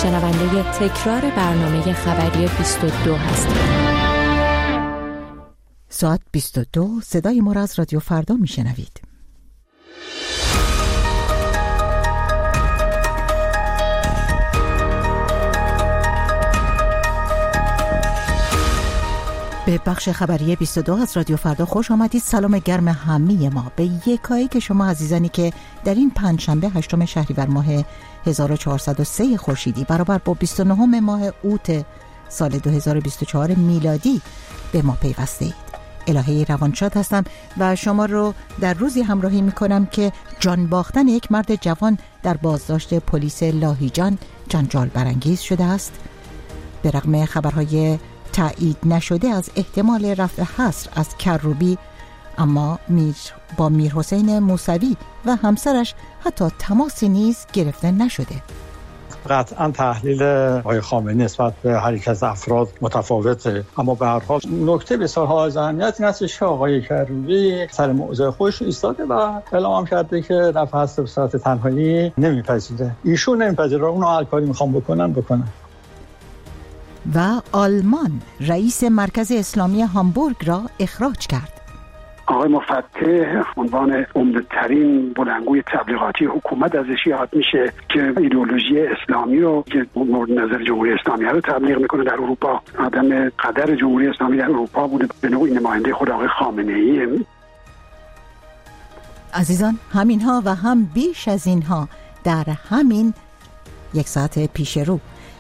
شنونده تکرار برنامه خبری 22 هستید. ساعت 22 صدای ما را از رادیو فردا میشنوید. به بخش خبری 22 از رادیو فردا خوش آمدید. سلام گرم همه ما به یکایی که شما عزیزانی که در این پنجشنبه 8 شهریور ماه 1403 خورشیدی برابر با 29 ماه اوت سال 2024 میلادی به ما پیوسته اید. الهه روانشاد هستم و شما رو در روزی همراهی میکنم که جان باختن یک مرد جوان در بازداشت پلیس لاهیجان جنجال برانگیز شده است. به رغم خبرهای تایید نشده از احتمال رفع حصر از کروبی، اما با میرحسین موسوی و همسرش حتی تماسی نیز گرفته نشده. قطعا تحلیل آقای خامنه‌ای نسبت به هر یک از افراد متفاوته، اما به هر حال نکته بسیار حائز اهمیت این است که آقای کروبی سر موضع خودش ایستاده و اعلام کرده که رفع حصر به صورت تنهایی نمیپذیره. ایشون نمیپذیره، اون هر کاری میخوام بکنن. و آلمان رئیس مرکز اسلامی هامبورگ را اخراج کرد. آقای مفتح عنوان عمده‌ترین بلندگوی تبلیغاتی حکومت ازش یاد میشه که ایدئولوژی اسلامی رو که مورد نظر جمهوری اسلامی رو تبلیغ میکنه در اروپا. آدم قدر جمهوری اسلامی در اروپا بوده، به نوعی نماینده خود آقای خامنه‌ای. عزیزان، همینها و هم بیش از اینها در همین یک ساعت پیش رو.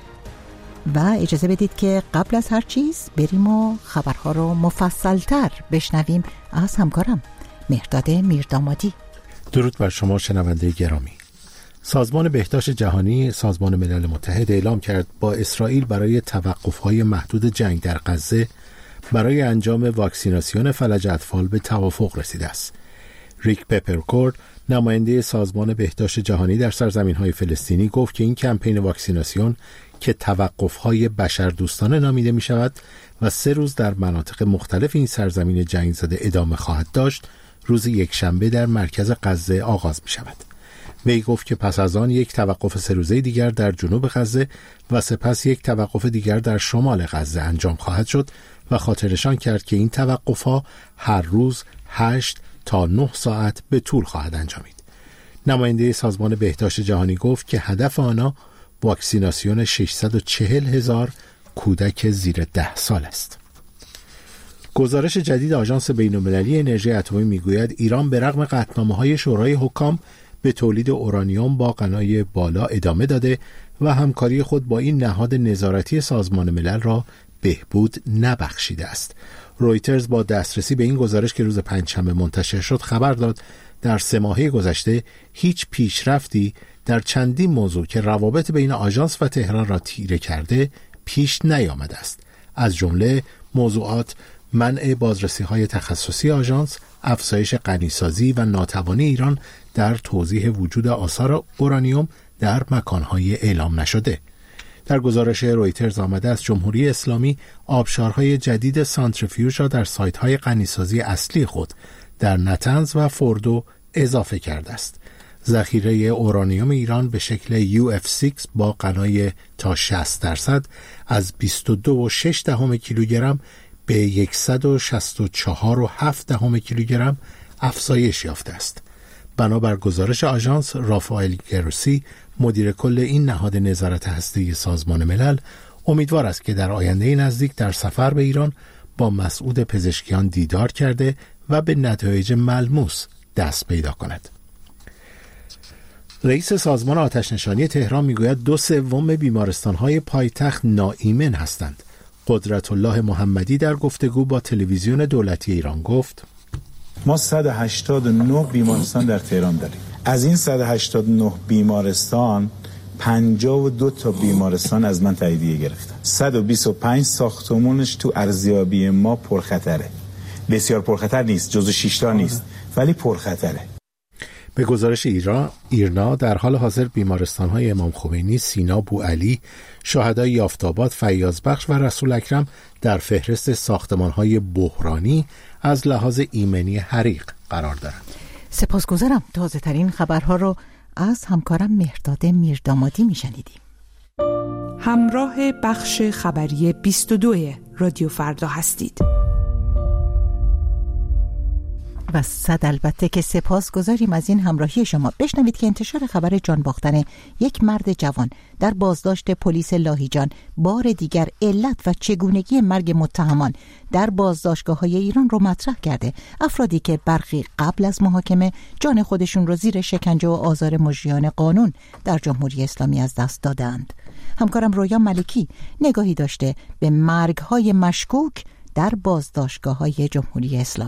و اجازه بدید که قبل از هر چیز بریم و خبرها رو مفصلتر بشنویم از همکارم مهرداد میردامادی. درود بر شما شنونده گرامی. سازمان بهداشت جهانی سازمان ملل متحد اعلام کرد با اسرائیل برای توقف‌های محدود جنگ در غزه برای انجام واکسیناسیون فلج اطفال به توافق رسیده است. ریک پپرکورد نماینده سازمان بهداشت جهانی در سرزمین‌های فلسطینی گفت که این کمپین واکسیناسیون که توقف‌های بشردوستانه نامیده می‌شود و 3 روز در مناطق مختلف این سرزمین جنگ زده ادامه خواهد داشت، روز یکشنبه در مرکز غزه آغاز می‌شود. وی گفت که پس از آن یک توقف 3 روزه دیگر در جنوب غزه و سپس یک توقف دیگر در شمال غزه انجام خواهد شد و خاطرشان کرد که این توقف‌ها هر روز 8 تا 9 ساعت به طول خواهد انجامید. نماینده سازمان بهداشت جهانی گفت که هدف آنها واکسیناسیون 640,000 کودک زیر 10 سال است. گزارش جدید آژانس بین‌المللی انرژی اتمی میگوید ایران به رغم قطعنامه‌های شورای حکام به تولید اورانیوم با غنای بالا ادامه داده و همکاری خود با این نهاد نظارتی سازمان ملل را بهبود نبخشیده است. رویترز با دسترسی به این گزارش که روز پنجشنبه منتشر شد خبر داد در 3 ماهه گذشته هیچ پیشرفتی در چندین موضوع که روابط بین آژانس و تهران را تیره کرده پیش نیامده است. از جمله موضوعات منع بازرسی‌های تخصصی آژانس، افزایش غنیسازی و ناتوانی ایران در توضیح وجود آثار اورانیوم در مکانهای اعلام نشده. در گزارش رویترز آمده است جمهوری اسلامی آبشارهای جدید سانتریفیوژ را در سایت‌های غنیسازی اصلی خود در نتنز و فوردو اضافه کرده است. ذخیره اورانیوم ایران به شکل UF6 با غنای تا 60% از 22.6 کیلوگرم به 164.7 کیلوگرم افزایش یافته است. بنابر گزارش آژانس، رافائل گروسی مدیر کل این نهاد نظارت هسته‌ای سازمان ملل امیدوار است که در آینده نزدیک در سفر به ایران با مسعود پزشکیان دیدار کرده و به نتایج ملموس دست پیدا کند. رئیس سازمان آتش‌نشانی تهران میگوید 2/3 بیمارستان‌های پایتخت ناایمن هستند. قدرت الله محمدی در گفتگو با تلویزیون دولتی ایران گفت ما 189 بیمارستان در تهران داریم. از این 189 بیمارستان 52 تا بیمارستان از من تاییدیه گرفتن. 125 ساختمونش تو ارزیابی ما پرخطره. بسیار پرخطر نیست، جزو 6 تا نیست، ولی پرخطره. به گزارش ایرنا در حال حاضر بیمارستان‌های امام خمینی، سینا بوعلی، شهدای یافت‌آباد، فیاضبخش و رسول اکرم در فهرست ساختمان‌های بحرانی از لحاظ ایمنی حریق قرار دارند. سپاسگزارم. تازه‌ترین خبرها رو از همکارم مهرداد میردامادی میشنیدیم. همراه بخش خبری 22 رادیو فردا هستید. و صد البته که سپاس گذاریم از این همراهی شما. بشنوید که انتشار خبر جان باختن یک مرد جوان در بازداشت پلیس لاهیجان بار دیگر علت و چگونگی مرگ متهمان در بازداشتگاه‌های ایران رو مطرح کرده. افرادی که برخی قبل از محاکمه جان خودشون رو زیر شکنجه و آزار مجریان قانون در جمهوری اسلامی از دست دادند. همکارم رویا ملکی نگاهی داشته به مرگ‌های مشکوک در بازداشتگاه‌های جمهوری اسلامی.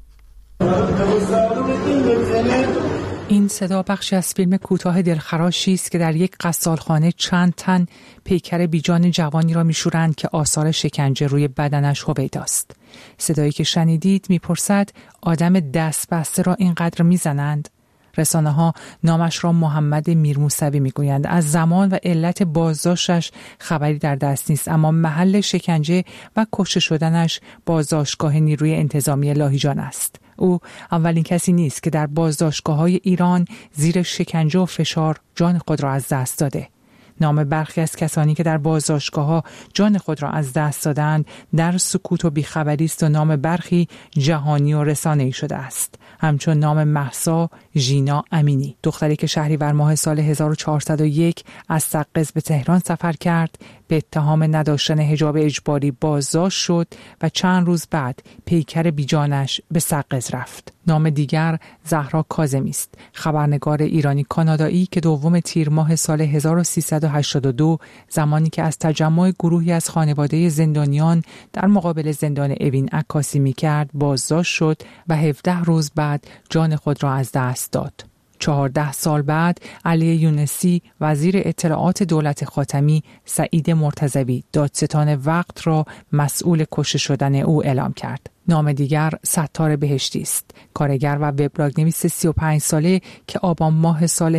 این صدا بخشی از فیلم کوتاه دلخراشی است که در یک غسالخانه چند تن پیکر بیجان جوانی را میشورند که آثار شکنجه روی بدنش هویداست. صدایی که شنیدید میپرسد آدم دست بسته را اینقدر میزنند؟ رسانه ها نامش را محمد میرموسوی میگویند. از زمان و علت بازداشتش خبری در دست نیست، اما محل شکنجه و کشته شدنش بازداشتگاه نیروی انتظامی لاهیجان است. او اولین کسی نیست که در بازداشتگاه‌های ایران زیر شکنجه و فشار جان خود را از دست داده. نام برخی از کسانی که در بازداشتگاه‌ها جان خود را از دست دادند در سکوت و بیخبری است و نام برخی جهانی و رسانه‌ای شده است. همچون نام مهسا ژینا امینی، دختری که شهریور ماه سال 1401 از سقز به تهران سفر کرد، به اتهام نداشتن حجاب اجباری بازداشت شد و چند روز بعد پیکر بیجانش به سقز رفت. نام دیگر زهرا کاظمی است، خبرنگار ایرانی کانادایی که 2 تیر ماه سال 1382 زمانی که از تجمع گروهی از خانواده زندانیان در مقابل زندان اوین عکاسی می‌کرد بازداشت شد و 17 روز بعد جان خود را از دست داد. 14 سال بعد علی یونسی وزیر اطلاعات دولت خاتمی سعید مرتضوی دادستان وقت را مسئول کشته شدن او اعلام کرد. نام دیگر ستار بهشتی است، کارگر و وبلاگ نویس 35 ساله که آبان ماه سال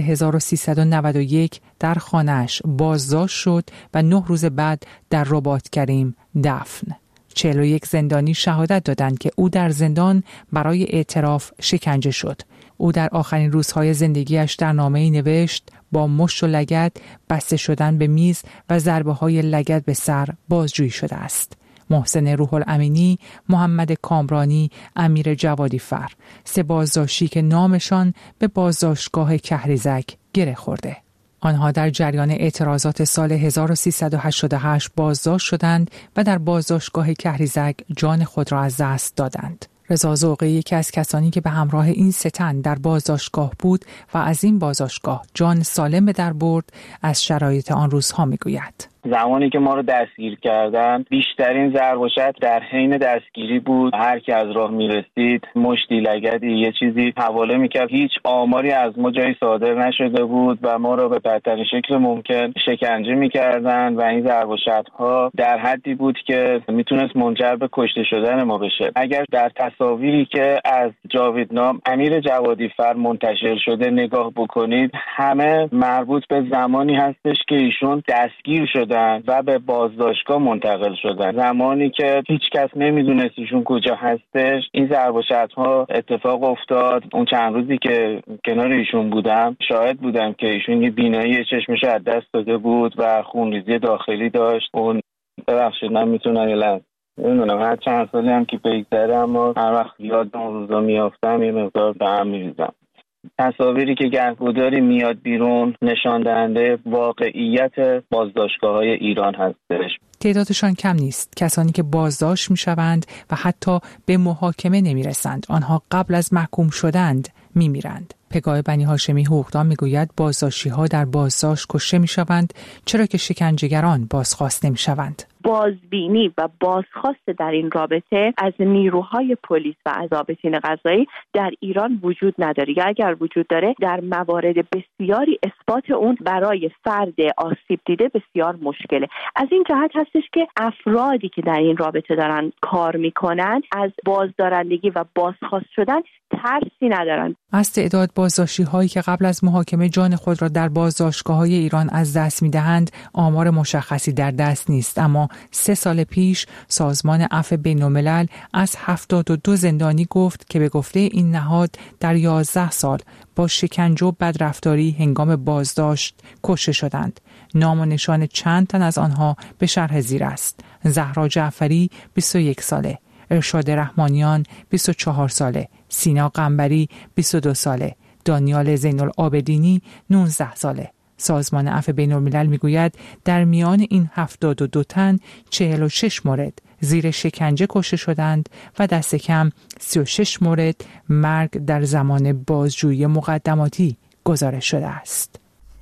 1391 در خانه‌اش بازداشت شد و 9 روز بعد در رباط کریم دفن. 41 زندانی شهادت دادند که او در زندان برای اعتراف شکنجه شد. او در آخرین روزهای زندگیش در نامه‌ای نوشت با مشت و لگد، بسته شدن به میز و ضربه‌های لگد به سر بازجویی شده است. محسن روح الامینی، محمد کامرانی، امیر جوادی فر، 3 بازداشتی که نامشان به بازداشتگاه کهریزک گره خورده. آنها در جریان اعتراضات سال 1388 بازداشت شدند و در بازداشتگاه کهریزک جان خود را از دست دادند. رضا ذوقی یکی از کسانی که به همراه این 3 تن در بازداشتگاه بود و از این بازداشتگاه جان سالم به در برد، از شرایط آن روزها میگوید. زمانی که ما رو دستگیر کردن بیشترین ضرب و شتم در حین دستگیری بود. هر کی از راه میرسید مشتی لگدی یه چیزی حواله میکرد. هیچ آماری از ما جایی صادر نشده بود و ما رو به بدترین شکل ممکن شکنجه میکردن و این ضرب و شتم‌ها در حدی بود که میتونست منجر به کشته شدن ما بشه. اگر در تصاویری که از جاویدنام امیر جوادی فر منتشر شده نگاه بکنید، همه مربوط به زمانی هستش که ایشون دستگیر شد و به بازداشتگاه منتقل شدن. زمانی که هیچ کس نمیدونست ایشون کجا هستش، این ضرب و شتم‌ها اتفاق افتاد. اون چند روزی که کنار ایشون بودم شاهد بودم که ایشون یه بینایی چشمش از دست داده بود و خونریزی داخلی داشت. اون ببخشید من میتونم یه نمیدونم هر چند سالی هم که بگذره اما هر وقت یاد اون روزا میافتم یه مقدار به هم میریزم. تصاویری که گهگداری میاد بیرون نشان دهنده واقعیت بازداشتگاه‌های ایران هستش. تعدادشان کم نیست، کسانی که بازداشت میشوند و حتی به محاکمه نمیرسند. آنها قبل از محکوم شدند میمیرند. پگاه بنی هاشمی حقوقدان میگوید بازداشتی‌ها در بازداشت کشته میشوند چرا که شکنجهگران بازخواست نمیشوند. بازبینی و بازخواست در این رابطه از نیروهای پلیس و از ضابطین قضایی در ایران وجود نداره، یا اگر وجود داره در موارد بسیاری اثبات اون برای فرد آسیب دیده بسیار مشکله. از این جهت هستش که افرادی که در این رابطه دارن کار میکنن از بازدارندگی و بازخواست شدن ترسی ندارن. از تعداد بازداشتی هایی که قبل از محاکمه جان خود را در بازداشتگاه‌های ایران از دست می‌دهند آمار مشخصی در دست نیست، اما 3 سال پیش سازمان عفو بین‌الملل از 72 زندانی گفت که به گفته این نهاد در 11 سال با شکنجه و بدرفتاری هنگام بازداشت کشته شدند. نام و نشان چند تن از آنها به شرح زیر است: زهرا جعفری 21 ساله، ارشاد رحمانیان 24 ساله، سینا قنبری 22 ساله، دانیال زین‌العابدینی 19 ساله. سازمان عفو بین‌الملل میگوید در میان این 72 تن 46 مورد زیر شکنجه کشته شدند و دست کم 36 مورد مرگ در زمان بازجویی مقدماتی گزارش شده است.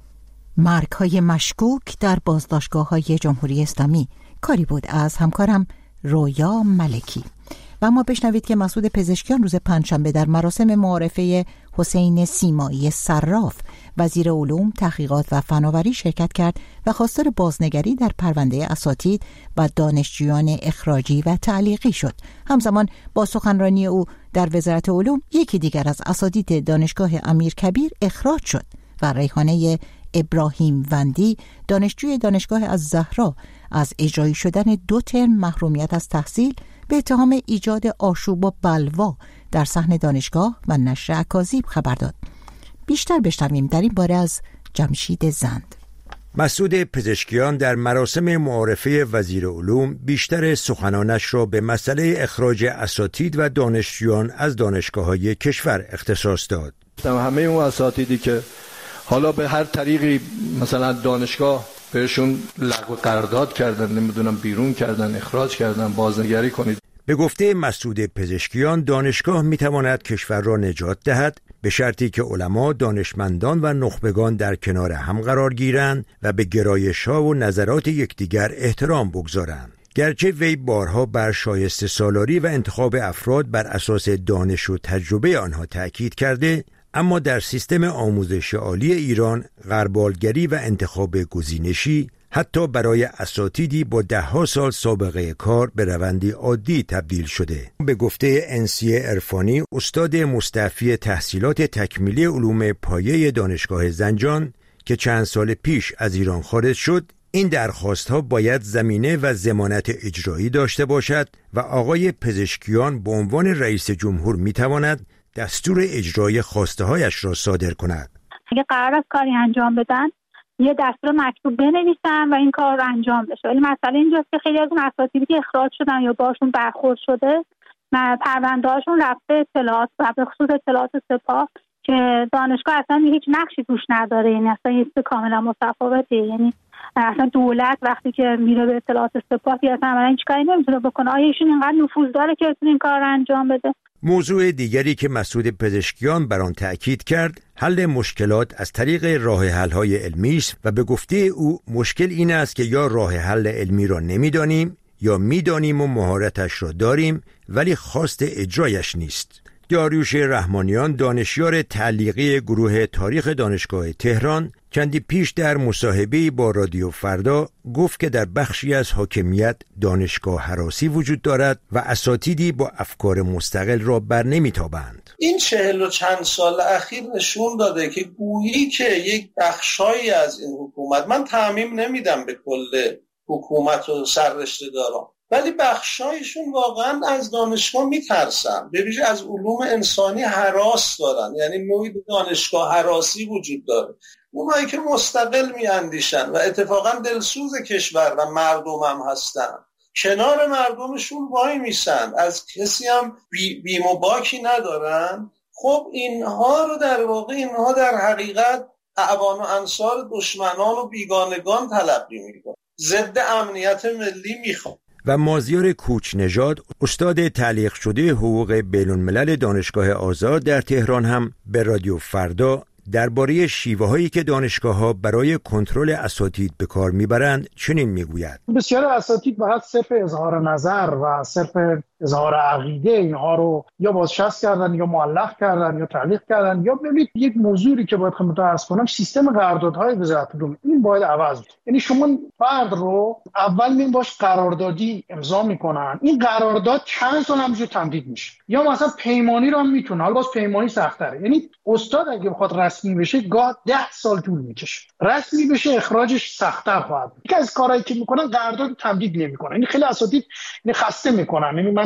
مرگ‌های مشکوک در بازداشتگاه‌های جمهوری اسلامی، کاری بود از همکارم رویا ملکی. و ما بشنوید که مسعود پزشکیان روز پنجشنبه در مراسم معارفه حسین سیمایی صراف وزیر علوم، تحقیقات و فناوری شرکت کرد و خواستار بازنگری در پرونده اساتید و دانشجویان اخراجی و تعلیقی شد. همزمان با سخنرانی او در وزارت علوم یکی دیگر از اساتید دانشگاه امیرکبیر اخراج شد و ریحانه ابراهیم وندی دانشجوی دانشگاه الزهرا از اجرایی شدن 2 ترم محرومیت از تحصیل به اتهام ایجاد آشوب و بلوا در صحن دانشگاه و نشر اکاذیب خبر داد. بیشتر بشنویم در این باره از جمشید زند. مسعود پزشکیان در مراسم معارفه وزیر علوم بیشتر سخنانش را به مسئله اخراج اساتید و دانشجویان از دانشگاه‌های کشور اختصاص داد. همه اون اساتیدی که حالا به هر طریقی مثلا دانشگاه بهشون لغو قرارداد کردن، نمیدونم بیرون کردن، اخراج کردن، بازنگری کنید. به گفته مسعود پزشکیان دانشگاه میتواند کشور را نجات دهد به شرطی که علما، دانشمندان و نخبگان در کنار هم قرار گیرند و به گرایش‌ها و نظرات یکدیگر احترام بگذارند. گرچه وی بارها بر شایسته سالاری و انتخاب افراد بر اساس دانش و تجربه آنها تأکید کرده، اما در سیستم آموزش عالی ایران غربالگری و انتخاب گزینشی حتی برای اساتیدی با 10 سال سابقه کار به روندی عادی تبدیل شده. به گفته انسیه عرفانی، استاد مستعفی تحصیلات تکمیلی علوم پایه دانشگاه زنجان که چند سال پیش از ایران خارج شد، این درخواست‌ها باید زمینه و ضمانت اجرایی داشته باشد و آقای پزشکیان به عنوان رئیس جمهور می‌تواند دستور اجرای خواسته‌هایش را صادر کند. اگه قرار است کاری انجام بدن، یه دستور مکتوب بنویسن و این کار رو انجام بشه. ولی مسئله اینجاست که خیلی از اون اساتیدی که اخراج شدن یا باشون برخورد شده، پرونده‌هاشون رفته اطلاعات و به خصوص اطلاعات سپاه که دانشگاه اصلا هیچ نقشی توش نداره، یعنی اصلا یه چیز کاملا متفاوته. یعنی اصلا دولت وقتی که میره به اطلاعات سپاه اصلا هیچ کاری نمیتونه بکنه. آیا ایشون اینقدر نفوذ داره که بتونه این کار رو انجام بده؟ موضوع دیگری که مسعود پزشکیان بر آن تأکید کرد، حل مشکلات از طریق راه حل‌های علمی است و به گفته او مشکل این است که یا راه حل علمی را نمی‌دانیم یا می‌دانیم و مهارتش را داریم ولی خواست اجرایش نیست. داریوش رحمانیان، دانشیار تعلیقی گروه تاریخ دانشگاه تهران، چندی پیش در مصاحبه‌ای با رادیو فردا گفت که در بخشی از حاکمیت دانشگاه هراسی وجود دارد و اساتیدی با افکار مستقل را بر نمی‌تابند. این 40 و چند سال اخیر نشون داده که گویی که یک بخشایی از این حکومت، من تعمیم نمیدم به کل حکومت و سررشته دارم، ولی بخشایشون واقعا از دانشگاه میترسن، به ویژه از علوم انسانی هراس دارن، یعنی نوعی دانشگاه هراسی وجود داره. اونایی که مستقل میاندیشن و اتفاقا دلسوز کشور و مردم هم هستن، کنار مردمشون وای میسن، از کسی هم بیم و باکی ندارن. خب اینها رو در واقع اینها در حقیقت اعوان و انصار دشمنان و بیگانگان تلقی میکنن، ضد امنیت ملی میخوان. و مازیار کوچ نژاد، استاد تعلیق شده حقوق بین‌الملل دانشگاه آزاد در تهران، هم به رادیو فردا درباره شیوه‌هایی که دانشگاه‌ها برای کنترل اساتید به کار می‌برند چنین می‌گوید: بسیار اساتید باید صرف اظهار نظر و صرف اظهار عقیده اینها رو یا بازنشست کردن یا معلق کردن یا تعلیق کردن، یا ببینید یک موضوعی که باید خدمتتون عرض کنم، سیستم قراردادهای وزارت علوم این باید عوض بشه. یعنی شما فرد رو اول میین باش قراردادی امضا میکنن، این قرارداد چند سال همینجور تمدید میشه، یا مثلا پیمانی رو هم میتونه، حالا باز پیمانی سخت‌تره. یعنی استاد اگه بخواد رسمی بشه گاه 10 سال طول میکشه، رسمی بشه اخراجش سخت‌تر خواهد بود. یکی از کارهایی که میکنن قرارداد تمدید نمیکنن. یعنی خیلی اساتید خسته میکنن. یعنی من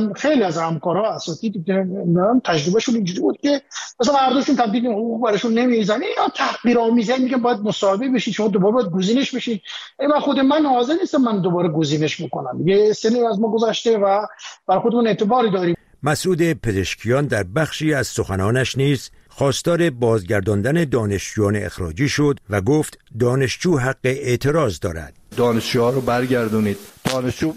من خیلی از همکارا اساتید دیدم تجربهشون اینجوری بود که مثلا هردوشون تبدیل حقوق براشون نمیزنه یا تحقیرآمیزه میگه باید مصاحبه بشید، شما دوباره باید گزینش بشید. من خود من حاضر نیستم من دوباره گزینش بکنم، یه سنی از ما گذشته و بر خودمون اعتباری داریم. مسعود پزشکیان در بخشی از سخنانش نیز خواستار بازگرداندن دانشجویان اخراجی شد و گفت دانشجو حق اعتراض دارد. دانشجوها رو برگردونید. دانشجو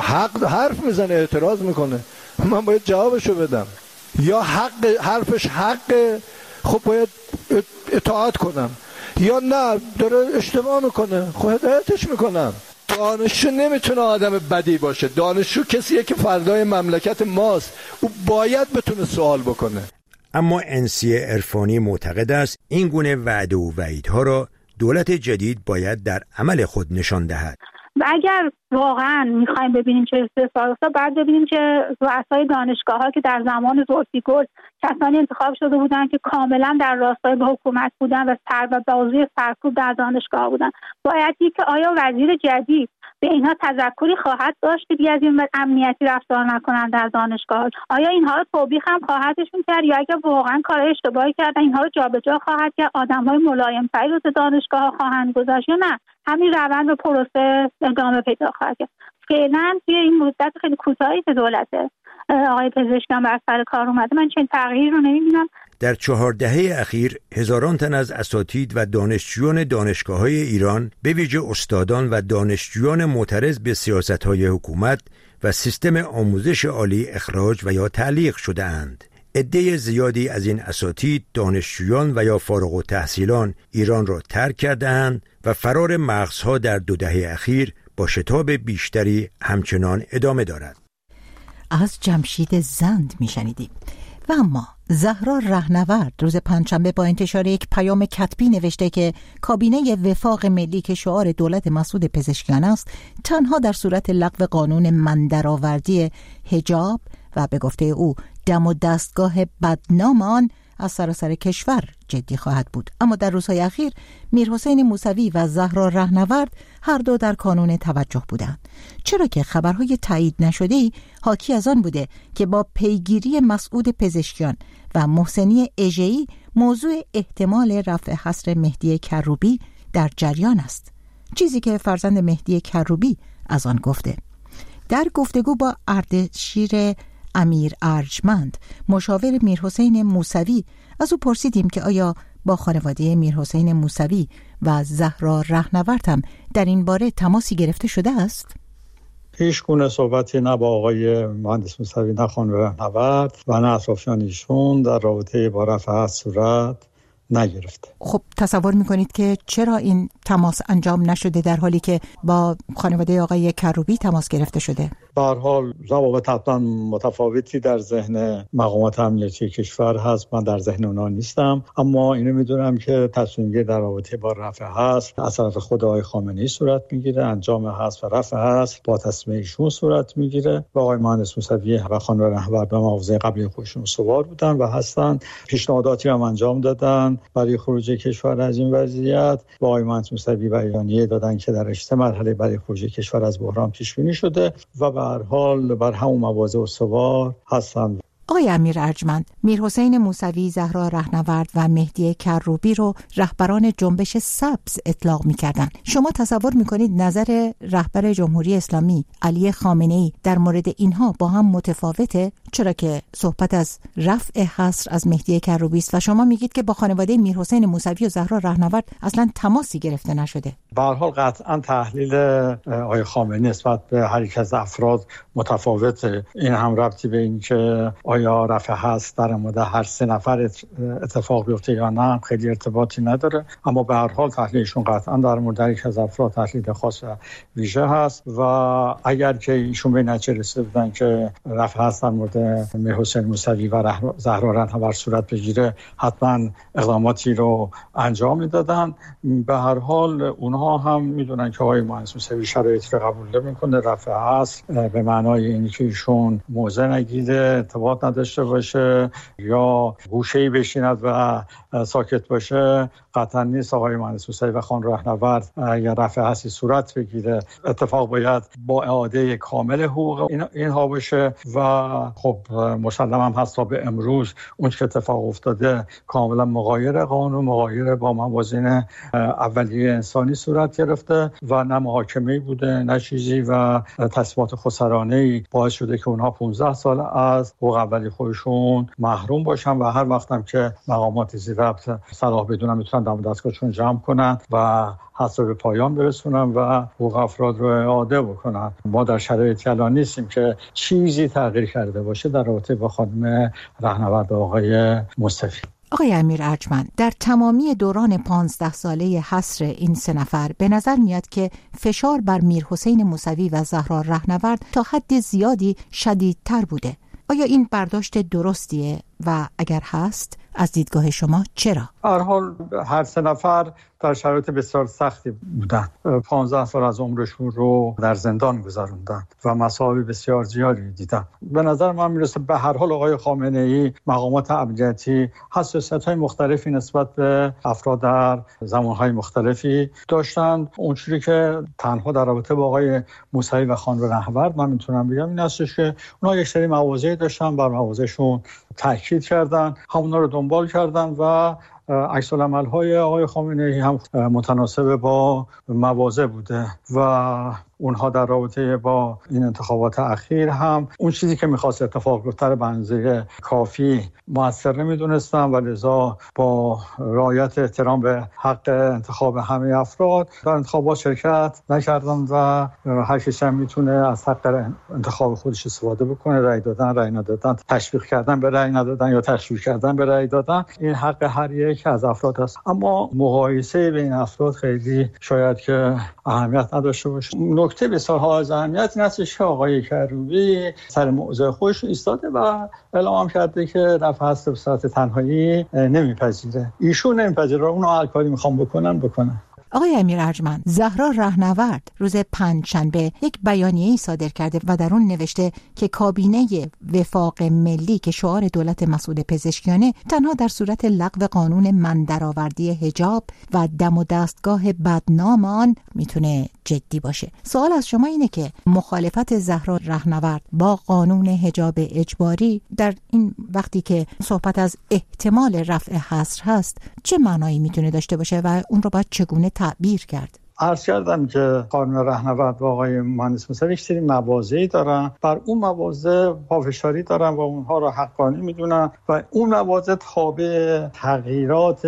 حرف میزنه، اعتراض میکنه، من باید جوابشو بدم. یا حرفش حقه، خب باید اطاعت کنم، یا نه داره اشتباه میکنه، خب هدایتش میکنم. دانشجو نمیتونه آدم بدی باشه. دانشجو کسیه که فردای مملکت ماست، او باید بتونه سوال بکنه. اما انسی عرفانی معتقد است این گونه وعده و وعیدها را دولت جدید باید در عمل خود نشان دهد. و اگر واقعا میخوایم ببینیم چه استفاده است، باید ببینیم که رؤسای دانشگاه‌ها که در زمان زلفیگل کسانی انتخاب شده بودند که کاملا در راستای به حکومت بودن و بازی سرکوب در دانشگاه بودن، باید دید که آیا وزیر جدید به اینها تذکری خواهد داشت که دیگه از این امنیتی رفتار نکنند در دانشگاه؟ آیا اینها رو توبیخ هم خواهدشون کرد، یا اگر واقعا کار اشتباهی کردن اینها رو جابجا خواهد کرد، آدم‌های ملایم‌تری رو به دانشگاه‌ها خواهند گذاشت، یا نه همین روند و پروسه ادامه پیدا خواهد کرد؟ فعلا توی این مدت خیلی کوتاهی که دولت آقای پزشکیان بر سر کار اومده من چنین تغییری رو نمی‌بینم. در 4 دهه اخیر هزاران تن از اساتید و دانشجویان دانشگاه‌های ایران به ویژه استادان و دانشجویان معترض به سیاست‌های حکومت و سیستم آموزش عالی اخراج و یا تعلیق شده‌اند. عده زیادی از این اساتید، دانشجویان و یا فارغ التحصیلان ایران را ترک کرده‌اند و فرار مغزها در 2 دهه اخیر با شتاب بیشتری همچنان ادامه دارد. از جمشید زند میشنیدیم. و اما زهرا رهنورد روز پنجشنبه با انتشار یک پیام کتبی نوشته که کابینه وفاق ملی که شعار دولت مسعود پزشکیان است، تنها در صورت لغو قانون مندرآوردی حجاب و به گفته او دم و دستگاه بدنام آن از سراسر کشور جدی خواهد بود. اما در روزهای اخیر میرحسین موسوی و زهرا رهنورد هر دو در کانون توجه بودند، چرا که خبرهای تایید نشده‌ای حاکی از آن بوده که با پیگیری مسعود پزشکیان و محسنی اژه‌ای موضوع احتمال رفع حصر مهدی کروبی در جریان است، چیزی که فرزند مهدی کروبی از آن گفته. در گفتگو با اردشیر امیر ارجمند مشاور میرحسین موسوی از او پرسیدیم که آیا با خانواده میرحسین موسوی و زهرا رهنورد هم در این باره تماسی گرفته شده است؟ هیچ گونه صحبتی نه با آقای مهندس موسوی نه خانم رهنورد و نه اطرافیان ایشون در رابطه با رفع حصر صورت نگرفته. خب تصور میکنید که چرا این تماس انجام نشده در حالی که با خانواده آقای کروبی تماس گرفته شده؟ به هر حال روابط حتما متفاوتی در ذهن مقامات امنیتی کشور هست، من در ذهن اونا نیستم، اما اینو میدونم که تصمیم گیری در رابطه با رفع حصر از طرف خود آقای خامنه‌ای صورت میگیره، انجام حصر و رفع حصر با تصمیم ایشون صورت میگیره و آقای مهندس موسوی و خانم رهنورد به مواضع قبلی خودشون سوار بودن و هستن، پیشنهاداتی هم انجام دادن برای خروج کشور از این وضعیت. با آقای مهندس موسوی بیانیه دادن که در 8 مرحله برای خروج کشور از بحران پیش بینی شده و به هر حال بر همون مواضع استوار هستند. آقای امیر ارجمند، میرحسین موسوی، زهرا رهنورد و مهدی کروبی رو رهبران جنبش سبز اطلاق می‌کردند. شما تصور می‌کنید نظر رهبر جمهوری اسلامی علی خامنه‌ای در مورد اینها با هم متفاوته؟ چرا که صحبت از رفع حصر از مهدی کروبی است و شما میگید که با خانواده میرحسین موسوی و زهرا رهنورد اصلا تماسی گرفته نشده. به هر حال قطعا تحلیل آقای خامنه‌ای نسبت به هر یک از افراد متفاوته. این هم ربطی به این که آیا رفع حصر در مورد هر 3 نفر اتفاق بیفته یا نه خیلی ارتباطی نداره، اما به هر حال تحلیلشون قطعا در مورد یک از افراد تحلیل خاص و ویژه هست و اگر که ایشون به نتیجه رسیده بودن که رفع حصر در مورد میرحسین موسوی و زهرا رهنورد صورت بگیره حتما اقداماتی رو انجام میدادن. به هر حال اونها هم میدونن که آقای مهندس موسوی شرایطی رو قبول نمیکنه، رفع حصر به معنای اینکه ایشون موضع نگیره، ارتباط نداشته باشه یا گوشه‌ای بشیند و ساکت باشه قطعا نیست. آقای مهندس موسوی و خانم رهنورد اگر رفع حسی صورت بگیره اتفاق باید با اعاده کامل حقوق اینها باشه و خب مسلم هم هست تا به امروز اون که اتفاق افتاده کاملا مغایر قانون، مغایر با موازین اولیه انسانی صورت گرفته و نه محاکمه‌ای بوده نه چیزی و تصمیمات خسرانه‌ای باعث شده که اونها 15 سال از حقوق اولیه خودشون محروم باشن و هر وقت هم که مقامات زیر ربط صلاح بدونن میتونن دم دستگاهشون جمع کنن و حتی به پایان برسونن و حقوق افراد رو اعاده بکنن. ما در شرایطی الان نیستیم که چیزی تغییر کرده باشه در رابطه با خانم رهنورد آقای مصطفی. آقای امیر ارجمند، در تمامی دوران 15 ساله حصر این 3 نفر به نظر میاد که فشار بر میرحسین موسوی و زهرا رهنورد تا حد زیادی شدیدتر بوده. آیا این برداشت درستیه و اگر هست از دیدگاه شما چرا؟ هر حال هر 3 نفر در شرایط بسیار سختی بودن. 15 سال از عمرشون رو در زندان گذروندن و مصائب بسیار زیادی دیدن. به نظر من میرسه به هر حال آقای خامنه‌ای مقامات امنیتی حساسیت‌های مختلفی نسبت به افراد در زمانهای مختلفی داشتند. اونجوری که تنها در رابطه با آقای موسوی و خانم رهنورد من میتونم بگم این هستش که اونها یک سری مواضعی داشتن، بر مواضعشون تاکید کردن، همونا رو دنبال کردن و عکس العمل‌های آقای خامنه‌ای هم متناسب با مواضع بوده و اونها در رابطه با این انتخابات اخیر هم اون چیزی که می‌خواست اتفاق بیفته به اندازه کافی مؤثر نمی‌دونستن و لذا با رعایت احترام به حق انتخاب همه افراد در انتخابات شرکت نکردن و هر کسی هم میتونه از حق انتخاب خودش استفاده بکنه. رأی دادن، رأی ندادن، تشویق کردن به رأی ندادن یا تشویق کردن به رأی دادن، این حق هر یک از افراد است. اما مقایسه بین افراد خیلی شاید که اهمیت نداشته باشه. نکته بسیار حائز اهمیت این است که آقای کروبی سر موضع خودش ایستاده و اعلام کرده که رفع حظ به صورت تنهایی نمیپذیره. ایشون نمیپذیره، اونها هر کاری میخوام بکنن. آقای امیر ارجمند، زهرا رهنورد روز پنجشنبه یک بیانیه‌ای صادر کرده و در اون نوشته که کابینه وفاق ملی که شعار دولت مسئول پزشکیانه تنها در صورت لغو قانون من درآوردی حجاب و دم و دستگاه بدنام آن میتونه جدی باشه. سوال از شما اینه که مخالفت زهرا رهنورد با قانون حجاب اجباری در این وقتی که صحبت از احتمال رفع حظر هست چه معنایی میتونه داشته باشه و اون رو باید چگونه تعبیر کرد؟ عرض کردم که خانم رهنورد و آقای مهندس موسوی یک سری مواضعی دارن، بر اون مواضع پافشاری دارن و اونها رو حقانی میدونن و اون مواضع تابع تغییرات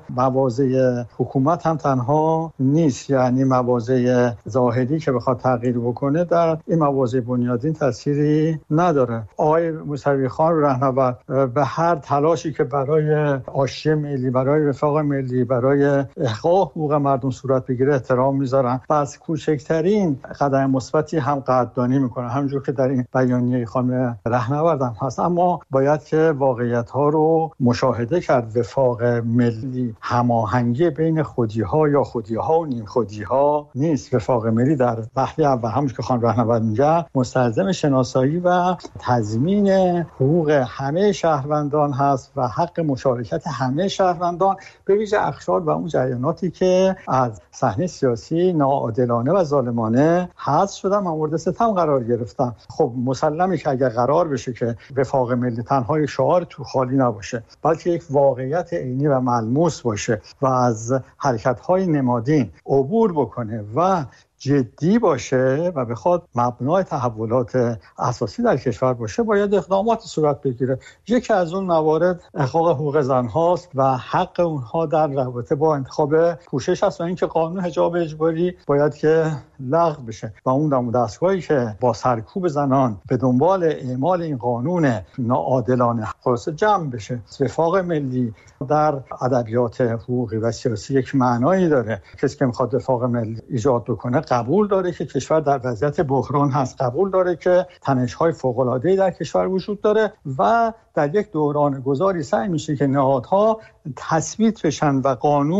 مواضع حکومت هم تنها نیست. یعنی مواضع ظاهری که بخواد تغییر بکنه در این مواضع بنیادین تأثیری نداره. آقای موسوی خان رهنورد به هر تلاشی که برای آشتی ملی، برای وفاق ملی، برای احقاق حقوق مردم صورت بگیره احترام میذارن و از کوچکترین قدم مثبتی هم قدردانی میکنن، همونجور که در این بیانیه خانم رهنورد هم هست. اما باید که واقعیت ها رو مشاهده کرد. وفاق ملی هماهنگی بین خودی ها یا خودی ها و نیم خودی ها نیست. وفاق ملی در وهله اول همونجور که خانم رهنورد میگه مستلزم شناسایی و تضمین حقوق همه شهروندان هست و حق مشارکت همه شهروندان به ویژه اقشار و اون جریاناتی که از صحنه سیاسی ناعادلانه و ظالمانه حذف شدن و مورد ستم قرار گرفتن. خب مسلمه که اگر قرار بشه که وفاق ملی تنها یک شعار تو خالی نباشه بلکه یک واقعیت عینی و ملموس باشه و از حرکت‌های نمادین عبور بکنه و جدی باشه و بخواد مبنای تحولات اساسی در کشور باشه، باید اقدامات صورت بگیره. یکی از اون موارد احقاق حقوق زن هاست و حق اونها در رابطه با انتخاب پوشش هست و اینکه قانون حجاب اجباری باید که لغو بشه و اون دم و دستگاهی که با سرکوب زنان به دنبال اعمال این قانون ناعادلانه خلاص جمع بشه. وفاق ملی در ادبیات حقوقی و سیاسی یک معنایی داره. کسی که میخواد وفاق ملی ایجاد بکنه قبول داره که کشور در وضعیت بحران هست، قبول داره که تنش‌های فوق‌العاده‌ای در کشور وجود داره و در یک دوران گذاری سعی میشه که نهادها تثبیت بشن و قانون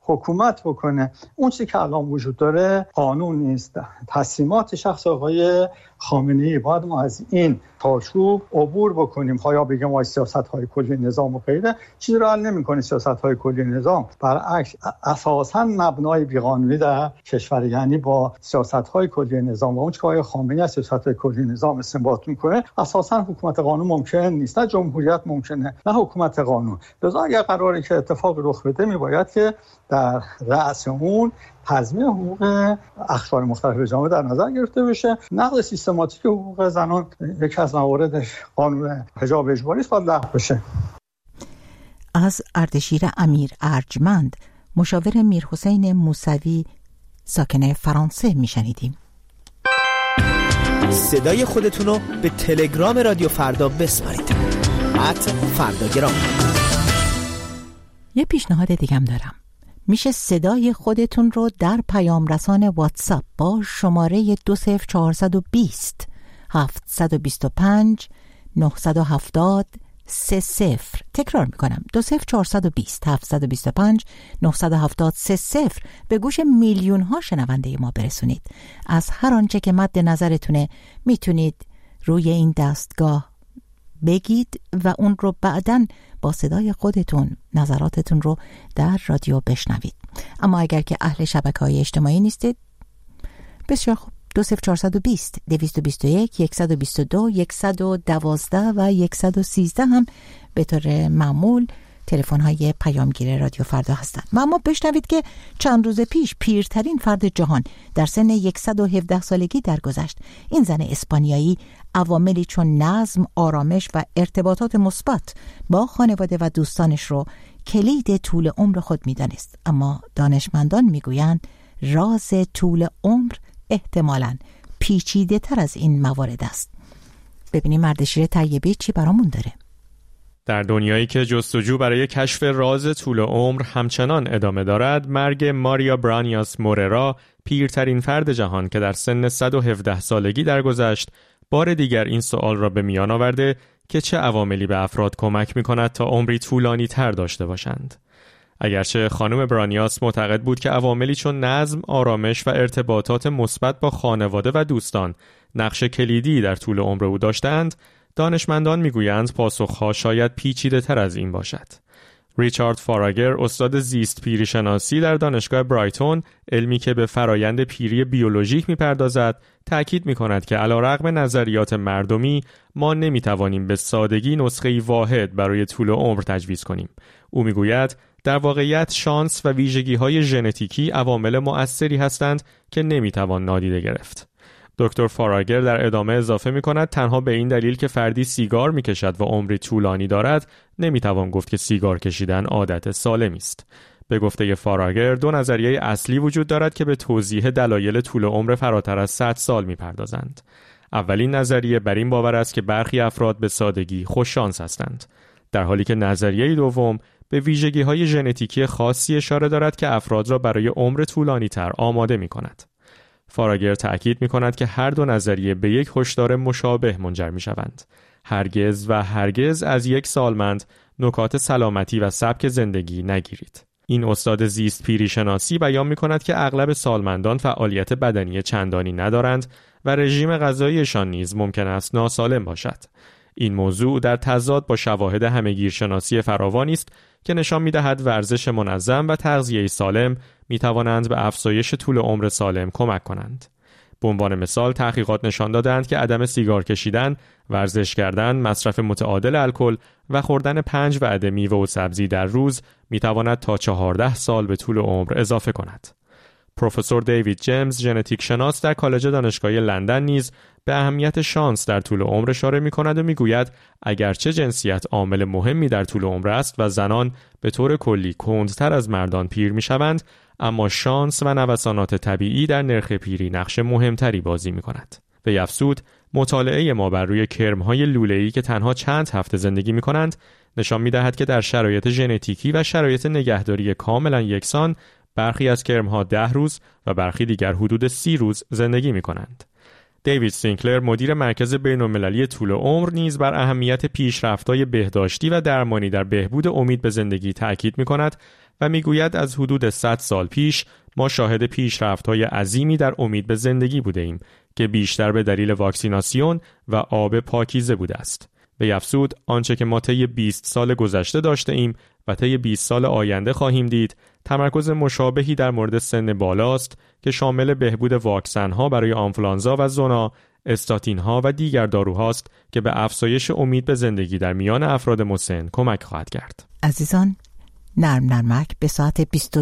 حکومت بکنه. اون چیزی که الان وجود داره قانون نیست، تصمیمات شخص آقای خامنه‌ای. باید ما از این چارچوب عبور بکنیم. یا بگیم ما سیاست‌های کلی نظام و غیره چیزی رو حل نمی‌کنه. سیاست‌های کلی نظام برعکس اساساً مبنای بیقانونی در کشور، یعنی با سیاست‌های کلی نظام و اون چیزی که آقای خامنه‌ای از سیاست‌های کلی نظام استنباط می‌کنه، اساساً حکومت قانون ممکن نیست، نه جمهوریت ممکنه نه حکومت قانون. لذا اگر قراره که اتفاق رخ بده میباید که در رأس اون تضمین حقوق اقشار مختلف جامعه در نظر گرفته بشه. نقض سیستماتیک حقوق زنان یکی از موارد قانون حجاب اجباری است، باید لغو بشه. از اردشیر امیر ارجمند، مشاور میرحسین موسوی ساکن فرانسه میشنیدیم. صدای خودتون رو به تلگرام رادیو فردا بسپارید. @فرداگرام. یه پیشنهاد دیگم دارم. میشه صدای خودتون رو در پیام رسان واتساپ با شماره 20420 725 970 30 تکرار میکنم 20420 725 970 30 به گوش میلیون ها شنونده ما برسونید. از هر آنچه که مد نظرتونه میتونید روی این دستگاه بگید و اون رو بعداً با صدای خودتون نظراتتون رو در رادیو بشنوید. اما اگر که اهل شبکه‌های اجتماعی نیستید، بسیار خوب، 20420 221 122 112 و 113 هم به طور معمول تلفن‌های پیامگیر رادیو فردا هستند. و اما بشنوید که چند روز پیش پیرترین فرد جهان در سن 117 سالگی درگذشت. این زن اسپانیایی عواملی چون نظم، آرامش و ارتباطات مثبت با خانواده و دوستانش رو کلید طول عمر خود می‌دانست. اما دانشمندان می‌گویند راز طول عمر احتمالاً پیچیده تر از این موارد است. ببینیم اردشیر طیبی چی برامون داره. در دنیایی که جستجو برای کشف راز طول عمر همچنان ادامه دارد، مرگ ماریا برانیاس موررا، پیرترین فرد جهان که در سن 117 سالگی درگذشت، بار دیگر این سوال را به میان آورده که چه عواملی به افراد کمک می‌کند تا عمری طولانی تر داشته باشند. اگرچه خانم برانیاس معتقد بود که عواملی چون نظم، آرامش و ارتباطات مثبت با خانواده و دوستان نقش کلیدی در طول عمر او داشتند، دانشمندان میگویند پاسخها شاید پیچیده تر از این باشد. ریچارد فاراگر، استاد زیست پیری شناسی در دانشگاه برایتون، علمی که به فرایند پیری بیولوژیک میپردازد، تأکید میکند که علیرغم نظریات مردمی، ما نمیتوانیم به سادگی نسخه‌ای واحد برای طول عمر تجویز کنیم. او میگوید در واقعیت شانس و ویژگی‌های ژنتیکی عوامل مؤثری هستند که نمیتوان نادیده گرفت. دکتر فاراگر در ادامه اضافه می‌کند تنها به این دلیل که فردی سیگار می‌کشد و عمری طولانی دارد، نمی‌توان گفت که سیگار کشیدن عادت سالمی است. به گفته فاراگر، دو نظریه اصلی وجود دارد که به توضیح دلایل طول عمر فراتر از 100 سال می‌پردازند. اولین نظریه بر این باور است که برخی افراد به سادگی خوششانس هستند، در حالی که نظریه دوم به ویژگی‌های ژنتیکی خاصی اشاره دارد که افراد را برای عمر طولانی‌تر آماده می‌کند. فاراگر تأکید می‌کند که هر دو نظریه به یک هشدار مشابه منجر می‌شوند. هرگز و هرگز از یک سالمند نکات سلامتی و سبک زندگی نگیرید. این استاد زیست پیری شناسی بیان می‌کند که اغلب سالمندان فعالیت بدنی چندانی ندارند و رژیم غذاییشان نیز ممکن است ناسالم باشد. این موضوع در تضاد با شواهد همه‌گیرشناسی فراوانی است که نشان می‌دهد ورزش منظم و تغذیه سالم می‌توانند به افزایش طول عمر سالم کمک کنند. به عنوان مثال تحقیقات نشان دادند که عدم سیگار کشیدن، ورزش کردن، مصرف متعادل الکل و خوردن 5 وعده میوه و سبزی در روز می‌تواند تا 14 سال به طول عمر اضافه کند. پروفسور دیوید جیمز، ژنتیک شناس در کالج دانشگاهی لندن، نیز به اهمیت شانس در طول عمر اشاره می‌کند و می‌گوید اگرچه جنسیت عامل مهمی در طول عمر است و زنان به طور کلی کندتر از مردان پیر می‌شوند، اما شانس و نوسانات طبیعی در نرخ پیری نقش مهمتری بازی می‌کند. وی افزود مطالعه ما بر روی کرم‌های لوله‌ای که تنها چند هفته زندگی می‌کنند نشان می‌دهد که در شرایط ژنتیکی و شرایط نگهداری کاملا یکسان برخی از کرم‌ها 10 روز و برخی دیگر حدود 30 روز زندگی می‌کنند. دیوید سینکلر، مدیر مرکز بین‌المللی طول عمر، نیز بر اهمیت پیشرفت‌های بهداشتی و درمانی در بهبود امید به زندگی تأکید می‌کند، و میگوید از حدود 100 سال پیش ما شاهد پیشرفت‌های عظیمی در امید به زندگی بوده ایم که بیشتر به دلیل واکسیناسیون و آب پاکیزه بوده است. به افزود آنچه که ما طی 20 سال گذشته داشته ایم و طی 20 سال آینده خواهیم دید تمرکز مشابهی در مورد سن بالاست که شامل بهبود واکسن‌ها برای آنفولانزا و زونا، استاتین‌ها و دیگر داروهاست که به افزایش امید به زندگی در میان افراد مسن کمک خواهد کرد. عزیزان، نرمک به ساعت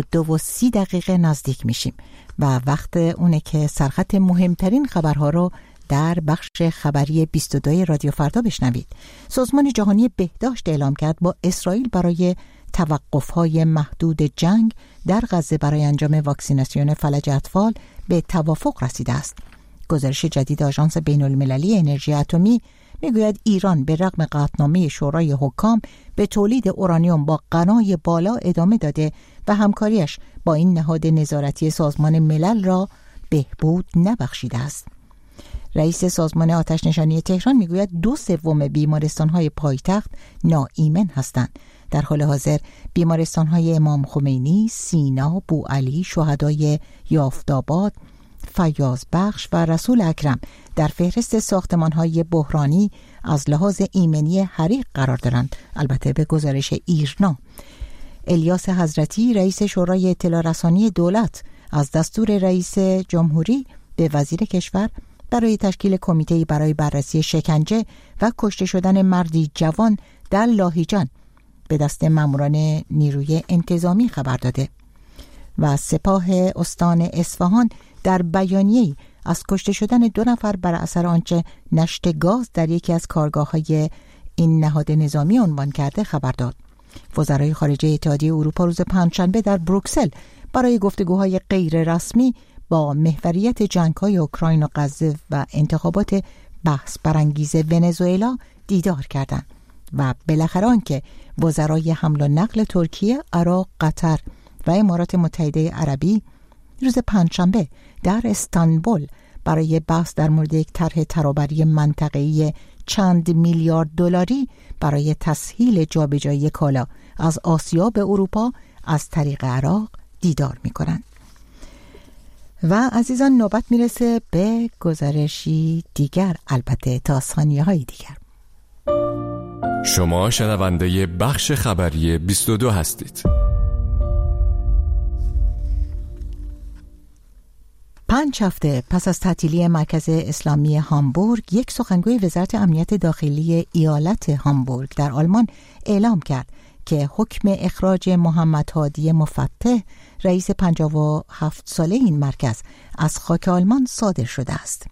22:30 نزدیک میشیم و وقت اونه که سرخط مهمترین خبرها رو در بخش خبری 22 رادیو فردا بشنوید. سازمان جهانی بهداشت اعلام کرد با اسرائیل برای توقف‌های محدود جنگ در غزه برای انجام واکسیناسیون فلج اطفال به توافق رسیده است. گزارش جدید آژانس بین‌المللی انرژی اتمی میگوید ایران به رغم قطعنامه شورای حکام به تولید اورانیوم با غنای بالا ادامه داده و همکاریش با این نهاد نظارتی سازمان ملل را بهبود نبخشیده است. رئیس سازمان آتش نشانی تهران میگوید 2/3 بیمارستان‌های پایتخت ناایمن هستند. در حال حاضر بیمارستان‌های امام خمینی، سینا، بوعلی، شهدای یافت‌آباد، فیاض بخش و رسول اکرم در فهرست ساختمان‌های بحرانی از لحاظ ایمنی حریق قرار دارند، البته به گزارش ایرنا. الیاس حضرتی رئیس شورای اطلاع رسانی دولت از دستور رئیس جمهوری به وزیر کشور برای تشکیل کمیته‌ای برای بررسی شکنجه و کشته شدن مردی جوان در لاهیجان به دست ماموران نیروی انتظامی خبر داده و سپاه استان اصفهان در بیانیه‌ای از کشته شدن 2 نفر بر اثر آنچه نشت گاز در یکی از کارگاه‌های این نهاد نظامی عنوان کرده خبر داد. وزرای خارجه اتحادیه اروپا روز پنجشنبه در بروکسل برای گفتگوهای غیر رسمی با محوریت جنگ‌های اوکراین و غزه و انتخابات بحث برانگیز ونزوئلا دیدار کردند و بالاخره آنکه وزرای حمل و نقل ترکیه، عراق، قطر و امارات متحده عربی روز پنجشنبه در استانبول برای بحث در مورد یک طرح ترابری منطقه‌ای چند میلیارد دلاری برای تسهیل جابجایی کالا از آسیا به اروپا از طریق عراق دیدار می‌کنند. و عزیزان نوبت میرسه به گزارشی دیگر، البته تا ثانیه‌های دیگر. شما شنونده بخش خبری 22 هستید. 5 هفته پس از تعطیلی مرکز اسلامی هامبورگ، یک سخنگوی وزارت امنیت داخلی ایالت هامبورگ در آلمان اعلام کرد که حکم اخراج محمد هادی مفتح، رئیس 57 ساله این مرکز، از خاک آلمان صادر شده است.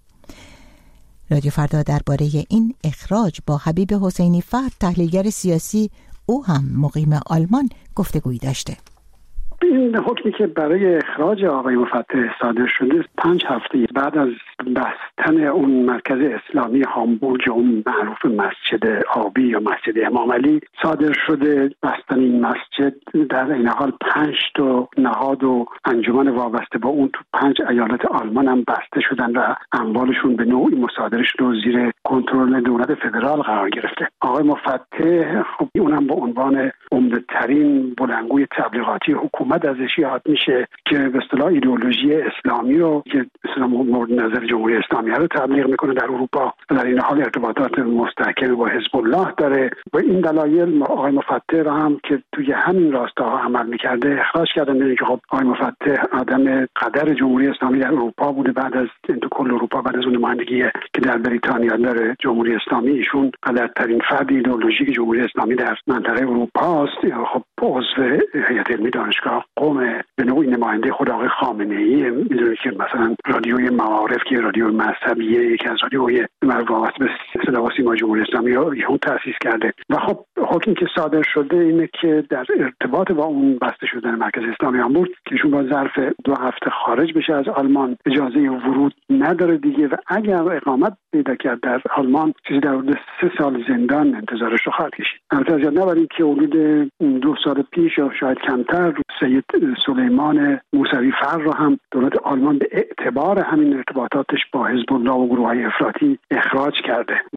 رادیو فردا درباره این اخراج با حبیب حسینی فرد، تحلیلگر سیاسی، او هم مقیم آلمان، گفتگویی داشته. این حکمی که برای اخراج آقای مفتح صادر شده 5 هفته بعد از بستن اون مرکز اسلامی هامبورگ، اون معروف مسجد آبی یا مسجد امام علی صادر شده. بستن این مسجد در این حال 5 تا نهاد و انجمن وابسته با اون تو 5 ایالت آلمان هم بسته شدن و اموالشون به نوعی مصادره شده و زیر کنترل دولت فدرال قرار گرفته. آقای مفتح خب اونم به عنوان عمده‌ترین بلندگوی تبلیغاتی حکومت ازش یاد میشه که به اصطلاح ایدئولوژی اسلامی رو که اسلام مورد نظر جمهوری اسلامی رو تبلیغ میکنه در اروپا و در این حال ارتباطات مستحکم با حزب الله داره. و این دلایل آقای مفتح رو هم که توی همین راستاها عمل میکرده اخراج کردن. میگه که خب آقای مفتح آدم قدر جمهوری اسلامی در اروپا بوده، بعد از تو کل اروپا، بعد از اون نمایندگی که در بریتانیا داره جمهوری اسلامی، ایشون قدرترین فرد ایدئولوژیک جمهوری اسلامی در منطقه اروپا است. خب عضو هیئت علمی دانشگاه قم، به نوعی نماینده خود آقای خامنه‌ای. میدونید که مثلا رادیوی معارف که رادیو مذهبیه، یکی از رادیوهای وابسته به صدا و سیما جمهوری اسلامی رو ایشون تأسیس کرده. و خب حکمی که صادر شده اینه که در ارتباط با اون بسته شدن مرکز اسلامی هامبورگ که ایشون با ظرف 2 هفته خارج بشه از آلمان، اجازه ورود نداره دیگه و اگر اقامت پیدا کرد در آلمان چیزی در حدود 3 سال زندان انتظارش رو خواهد کشید. البته یاد نبرید که حدود 2 سال پیش یا شاید کمتر سید سلیمان موسوی فر رو هم دولت آلمان به اعتبار همین ارتباطاتش با حزب الله و گروه‌های افراطی اخراج کرده.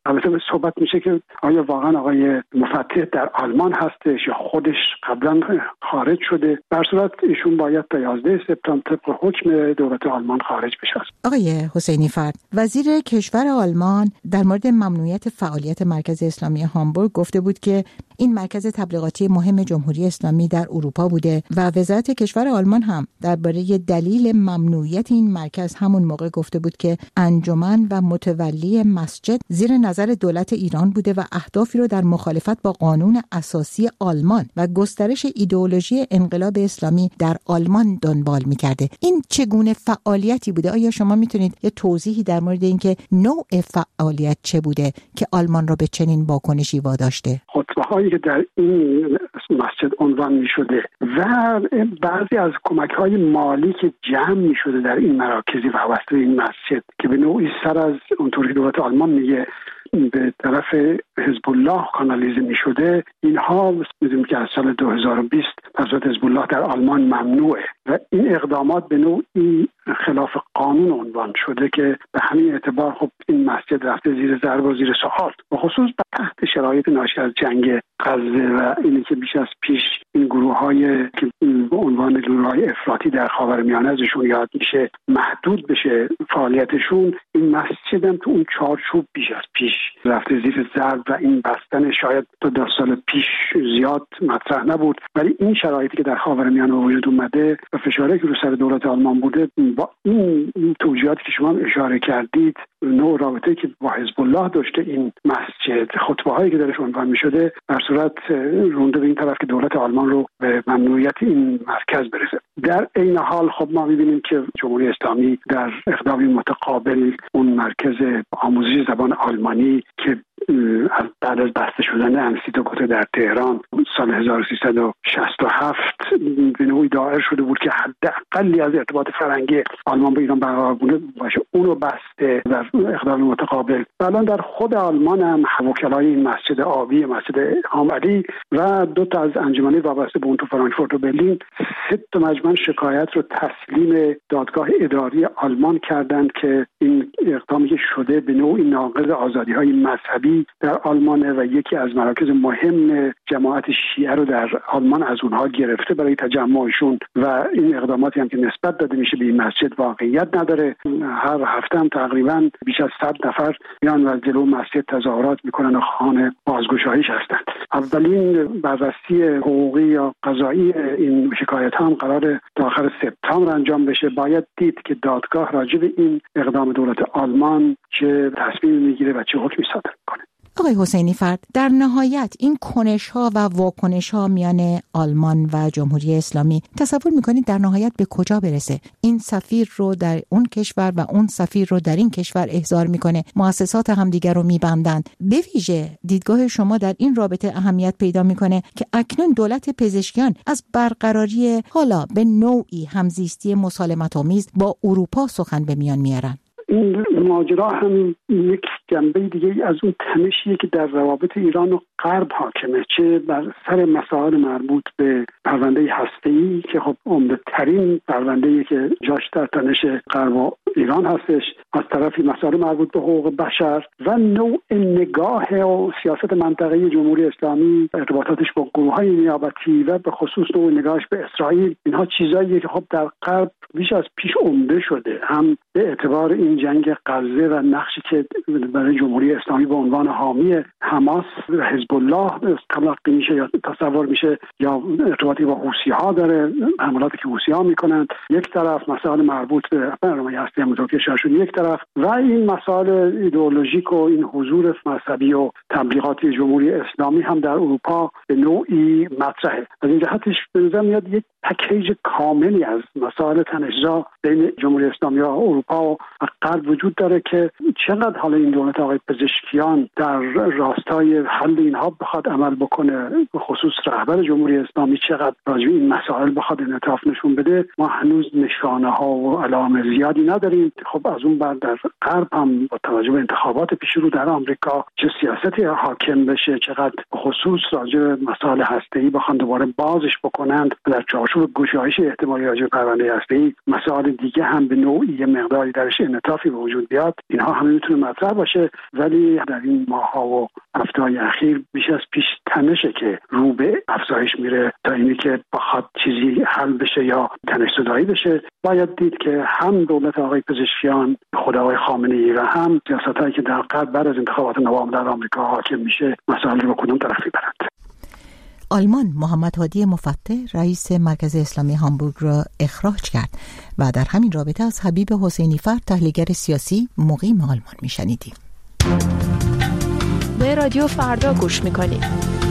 البته صحبت میشه که آیا واقعا آقای مفتح در آلمان هستش یا خودش قبلا خارج شده. در صورت ایشون باید تا 11 سپتامبر طبق حکم دولت آلمان خارج بشه. آقای حسینی فرد، وزیر کشور آلمان در مورد ممنوعیت فعالیت مرکز اسلامی هامبورگ گفته بود که این مرکز تبلیغاتی مهم جمهوری اسلامی در اروپا بوده و وزارت کشور آلمان هم درباره دلیل ممنوعیت این مرکز همون موقع گفته بود که انجمن و متولی مسجد زیر نظر دولت ایران بوده و اهدافی رو در مخالفت با قانون اساسی آلمان و گسترش ایدئولوژی انقلاب اسلامی در آلمان دنبال می‌کرده. این چگونه فعالیتی بوده؟ آیا شما میتونید یه توضیحی در مورد اینکه نوع فعالیت چه بوده که آلمان رو به چنین واکنشی واداشته؟ خطبه‌هایی که در این مسجد عنوان می‌شده و بعضی از کمک‌های مالی که جمع می‌شده در این مراکزی وابسته به این مسجد که به نوعی سر از اونطوری دولت آلمان میگه به طرف حزب الله کانالیزه می شده، اینها می‌دونیم که از سال 2020 توسط حزب الله در آلمان ممنوعه و این اقدامات به نوعی خلاف قانون عنوان شده که به همین اعتبار خب این مسجد رفته زیر ضرب و زیر سوال و خصوص تحت شرایط ناشی از جنگ غزه و اینی که بیش از پیش این گروه‌های که به عنوان گروه‌های افراطی در خاورمیانه ازشون یاد میشه محدود بشه فعالیتشون. این مسجد هم تو اون چارچوب بیش از پیش رفته زیر ضرب و این بستن شاید تا 10 سال پیش زیاد مطرح نبود، ولی این شرایطی که در خاورمیانه وجود اومده و فشاری که رو سر دولت آلمان بوده با این توجیهاتی که شما اشاره کردید، نوع رابطه‌ای که با حزب الله داشته این مسجد، خطبه‌هایی که درش عنوان می‌شده، در صورت رونده به این طرف که دولت آلمان رو به ممنوعیت این مرکز برسه. در این حال خب ما می‌بینیم که جمهوری اسلامی در اقدامی متقابل اون مرکز آموزش زبان آلمانی که بعد از بسته شدن انستیتوت در تهران سال 1367 به نوعی دایر شده بود که حداقلی از ارتباط فرهنگی آلمان به ایران برقرار باشه، اون رو بسته در اقدام متقابل. الان در خود آلمان هم وکلای این مسجد آبی، مسجد امام علی و 2 تا از انجمن‌های وابسته به اون تو فرانکفورت و برلین 3 تا مجمع شکایت رو تسلیم دادگاه اداری آلمان کردند که این اقدامی که شده به نوعی ناقض آزادی‌های مذهبی در آلمان و یکی از مراکز مهم جماعت شیعه رو در آلمان از اونها گرفته برای تجمعشون و این اقداماتی هم که نسبت داده میشه به این مسجد واقعیت نداره. هر هفته هم تقریبا بیش از 100 نفر میان و جلو مسجد تظاهرات میکنن و خواهان بازگشاییش هستند. اولین بررسی حقوقی یا قضایی این شکایت هم قرار تا آخر سپتامبر انجام بشه. باید دید که دادگاه راجع به این اقدام دولت آلمان چه تصمیم میگیره و چه حکمی صادر میکنه. آقای حسینی فرد، در نهایت این کنش‌ها و واکنش‌ها میان آلمان و جمهوری اسلامی تصور می‌کنید در نهایت به کجا برسه؟ این سفیر رو در اون کشور و اون سفیر رو در این کشور احضار می‌کنه، مؤسسات همدیگر رو می‌بندند. به ویژه دیدگاه شما در این رابطه اهمیت پیدا می‌کنه که اکنون دولت پزشکیان از برقراری حالا به نوعی همزیستی مسالمت‌آمیز با اروپا سخن به میان میارن. این ماجرا هم یک جنبه دیگه از اون تنشیه که در روابط ایران و غرب حاکمه، چه بر سر مسائل مربوط به پرونده هسته‌ای که خب عمده‌ترین پرونده‌ای که جاش در تنش غرب و ایران هستش، از طرفی مسائل مربوط به حقوق بشر و نوع نگاه و سیاست منطقه‌ای جمهوری اسلامی، ارتباطاتش با گروه‌های نیابتی و به خصوص نوع نگاهش به اسرائیل. اینها چیزاییه که خب در غرب بیش از پیش عمده شده، هم به اعتبار این جنگ غزه و نقشی که برای جمهوری اسلامی به عنوان حامی حماس و حزب الله تلقی میشه یا تصور میشه، یا ارتباطی با حوثی‌ها داره، حملاتی که حوثی‌ها میکنند یک طرف، مسائل مربوط به برنامه هسته همونطور که اشاره شد یک طرف، و این مسائل ایدئولوژیک و این حضور مذهبی و تبلیغاتی جمهوری اسلامی هم در اروپا به نوعی مطرحه. از این جهتش به نظر میاد یک پکیج کاملی از مسائل تنش‌زا بین جمهوری اسلامی و اروپا و غرب وجود داره که چقدر حالا این دولت آقای پزشکیان در راستای حل اینها بخواد عمل بکنه، به خصوص رهبر جمهوری اسلامی چقدر راجع به این مسائل بخواد انعطاف نشون بده، ما هنوز نشانه ها و علائم زیادی نداریم. خب از اون بعد در غرب هم با توجه به انتخابات پیش رو در آمریکا چه سیاستی حاکم بشه، چقدر به خصوص راجع به مسائل هسته‌ای بخوان دوباره بازش بکنند در چارچوب گشایش احتمالی راجع به پرونده هسته‌ای، مسائل دیگه هم به نوعی یه مقداری درش انعطافی به وجود بیاد، اینها همه میتونه مطرح باشه. ولی در این ماه‌ها و هفته‌های اخیر بیش از پیش تنشه که رو به افزایش میره تا اینی که بخواد چیزی حل بشه یا تنش زدایی بشه. باید دید که هم دولت آقای پزشکیان، خود آقای خامنه‌ای و هم سیاستایی که در قبل بعد از انتخابات نوامبر در آمریکا حاکم میشه مسائل رو کدوم طرفی برند. آلمان محمد هادی مفتح رئیس مرکز اسلامی هامبورگ را اخراج کرد و در همین رابطه از حبیب حسینی فرد تحلیلگر سیاسی مقیم آلمان میشنیدیم. به رادیو فردا گوش میکنید.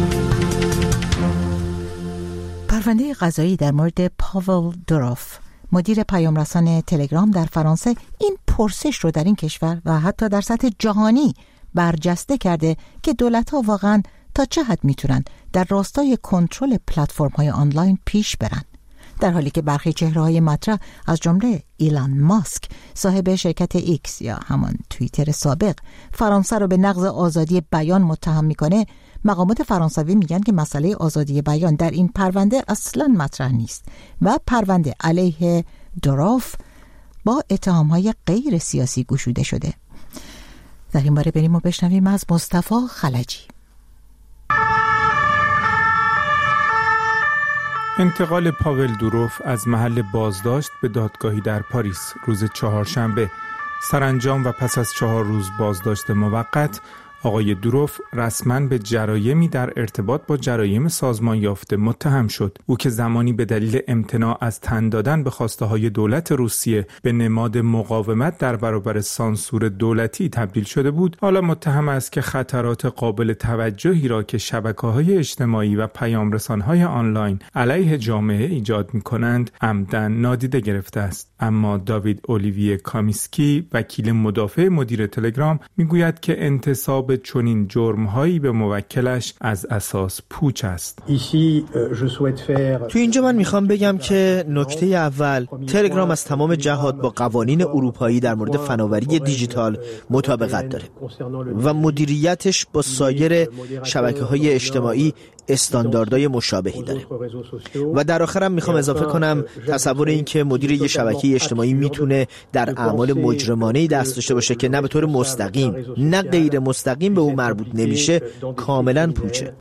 پرونده قضایی در مورد پاول دوروف، مدیر پیامرسان تلگرام در فرانسه، این پرسش رو در این کشور و حتی در سطح جهانی برجسته کرده که دولت‌ها واقعاً تا چه حد میتونن در راستای کنترل پلتفرم‌های آنلاین پیش برن، در حالی که برخی چهره‌های مطرح از جمله ایلان ماسک صاحب شرکت ایکس یا همان توییتر سابق فرانسه رو به نقض آزادی بیان متهم میکنه. مقامات فرانسوی میگن که مسئله آزادی بیان در این پرونده اصلاً مطرح نیست و پرونده علیه دوروف با اتهام‌های غیر سیاسی گشوده شده. در این باره بریم و بشنویم از مصطفی خلجی. انتقال پاول دوروف از محل بازداشت به دادگاهی در پاریس روز چهارشنبه. سرانجام و پس از 4 روز بازداشت موقت، آقای دوروف رسما به جرایمی در ارتباط با جرایم سازمان یافته متهم شد. او که زمانی به دلیل امتناع از تن دادن به خواسته‌های دولت روسیه به نماد مقاومت در برابر سانسور دولتی تبدیل شده بود، حالا متهم است که خطرات قابل توجهی را که شبکه‌های اجتماعی و پیامرسان‌های آنلاین علیه جامعه ایجاد می‌کنند عمدن نادیده گرفته است. اما داوید اولیویه کامیسکی، وکیل مدافع مدیر تلگرام، میگوید که انتساب چنین جرم‌هایی به موکلش از اساس پوچ است. تو اینجا من میخوام بگم که نکته اول، تلگرام از تمام جهات با قوانین اروپایی در مورد فناوری دیجیتال مطابقت داره و مدیریتش با سایر شبکه‌های اجتماعی استانداردهای مشابهی داره. و در آخرم میخوام اضافه کنم تصور این که مدیر یه شبکه اجتماعی میتونه در اعمال مجرمانه‌ای دست داشته باشه که نه به طور مستقیم نه غیر مستقیم به او مربوط نمیشه، کاملا پوچه.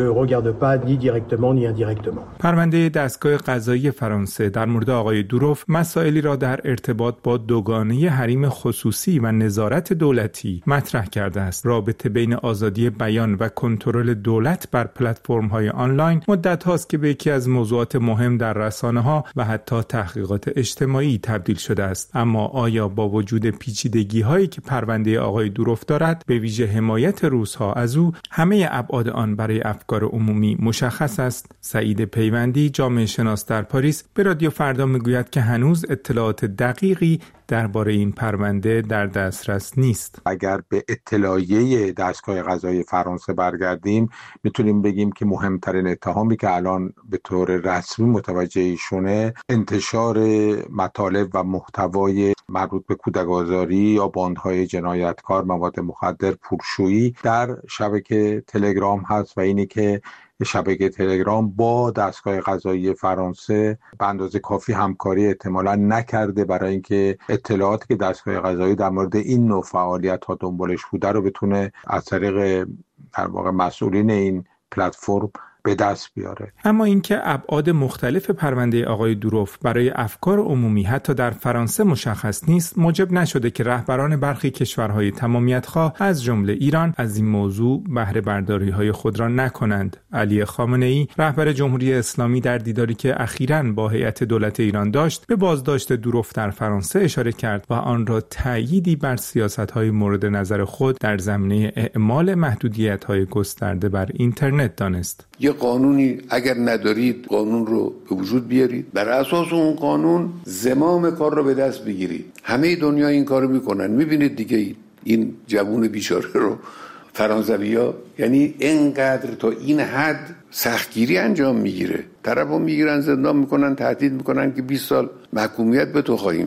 پرونده دستگاه قضایی فرانسه در مورد آقای دوروف مسائلی را در ارتباط با دوگانه حریم خصوصی و نظارت دولتی مطرح کرده است. رابطه بین آزادی بیان و کنترل دولت بر پلتفرم‌های آنلاین مدت هاست که به یکی از موضوعات مهم در رسانه‌ها و حتی تحقیقات اجتماعی تبدیل شده است. اما آیا با وجود پیچیدگی‌هایی که پرونده آقای دوروف دارد، به ویژه حمایت روس‌ها از او، همه ابعاد آن برای افکار عمومی مشخص است؟ سعید پیوندی، جامعه شناس در پاریس، به رادیو فردا میگوید که هنوز اطلاعات دقیقی درباره این پرونده در دسترس نیست. اگر به اطلاعیه دستگاه قضایی فرانسه برگردیم، میتونیم بگیم که مهمترین اتهامی که الان به طور رسمی متوجه ایشونه، انتشار مطالب و محتوای مربوط به کودک‌آزاری یا باندهای جنایتکار، مواد مخدر، پولشویی در شبکه تلگرام هست و اینی که شبکه تلگرام با دستگاه قضایی فرانسه به اندازه کافی همکاری احتمالاً نکرده برای اینکه اطلاعاتی که دستگاه قضایی در مورد این نوع فعالیت‌ها دنبالش بوده رو بتونه از طریق در واقع مسئولین این پلتفرم به دست بیاره. اما اینکه ابعاد مختلف پرونده آقای دوروف برای افکار عمومی حتی در فرانسه مشخص نیست، موجب نشده که رهبران برخی کشورهای تمامیت‌خواه از جمله ایران از این موضوع بهره برداری‌های خود را نکنند. علی خامنه‌ای، رهبر جمهوری اسلامی، در دیداری که اخیراً با هیئت دولت ایران داشت، به بازداشت دوروف در فرانسه اشاره کرد و آن را تأییدی بر سیاست‌های مورد نظر خود در زمینه اعمال محدودیت‌های گسترده بر اینترنت دانست. یه قانونی اگر ندارید، قانون رو به وجود بیارید، بر اساس اون قانون زمام کار رو به دست بگیرید. همه دنیا این کارو میکنن. میبینید دیگه این جوون بیچاره رو فرانسوی‌ها، یعنی اینقدر تا این حد سختگیری انجام میگیره، طرفو میگیرن زندان میکنن، تهدید میکنن که 20 سال محکومیت به تو خواهیم داد.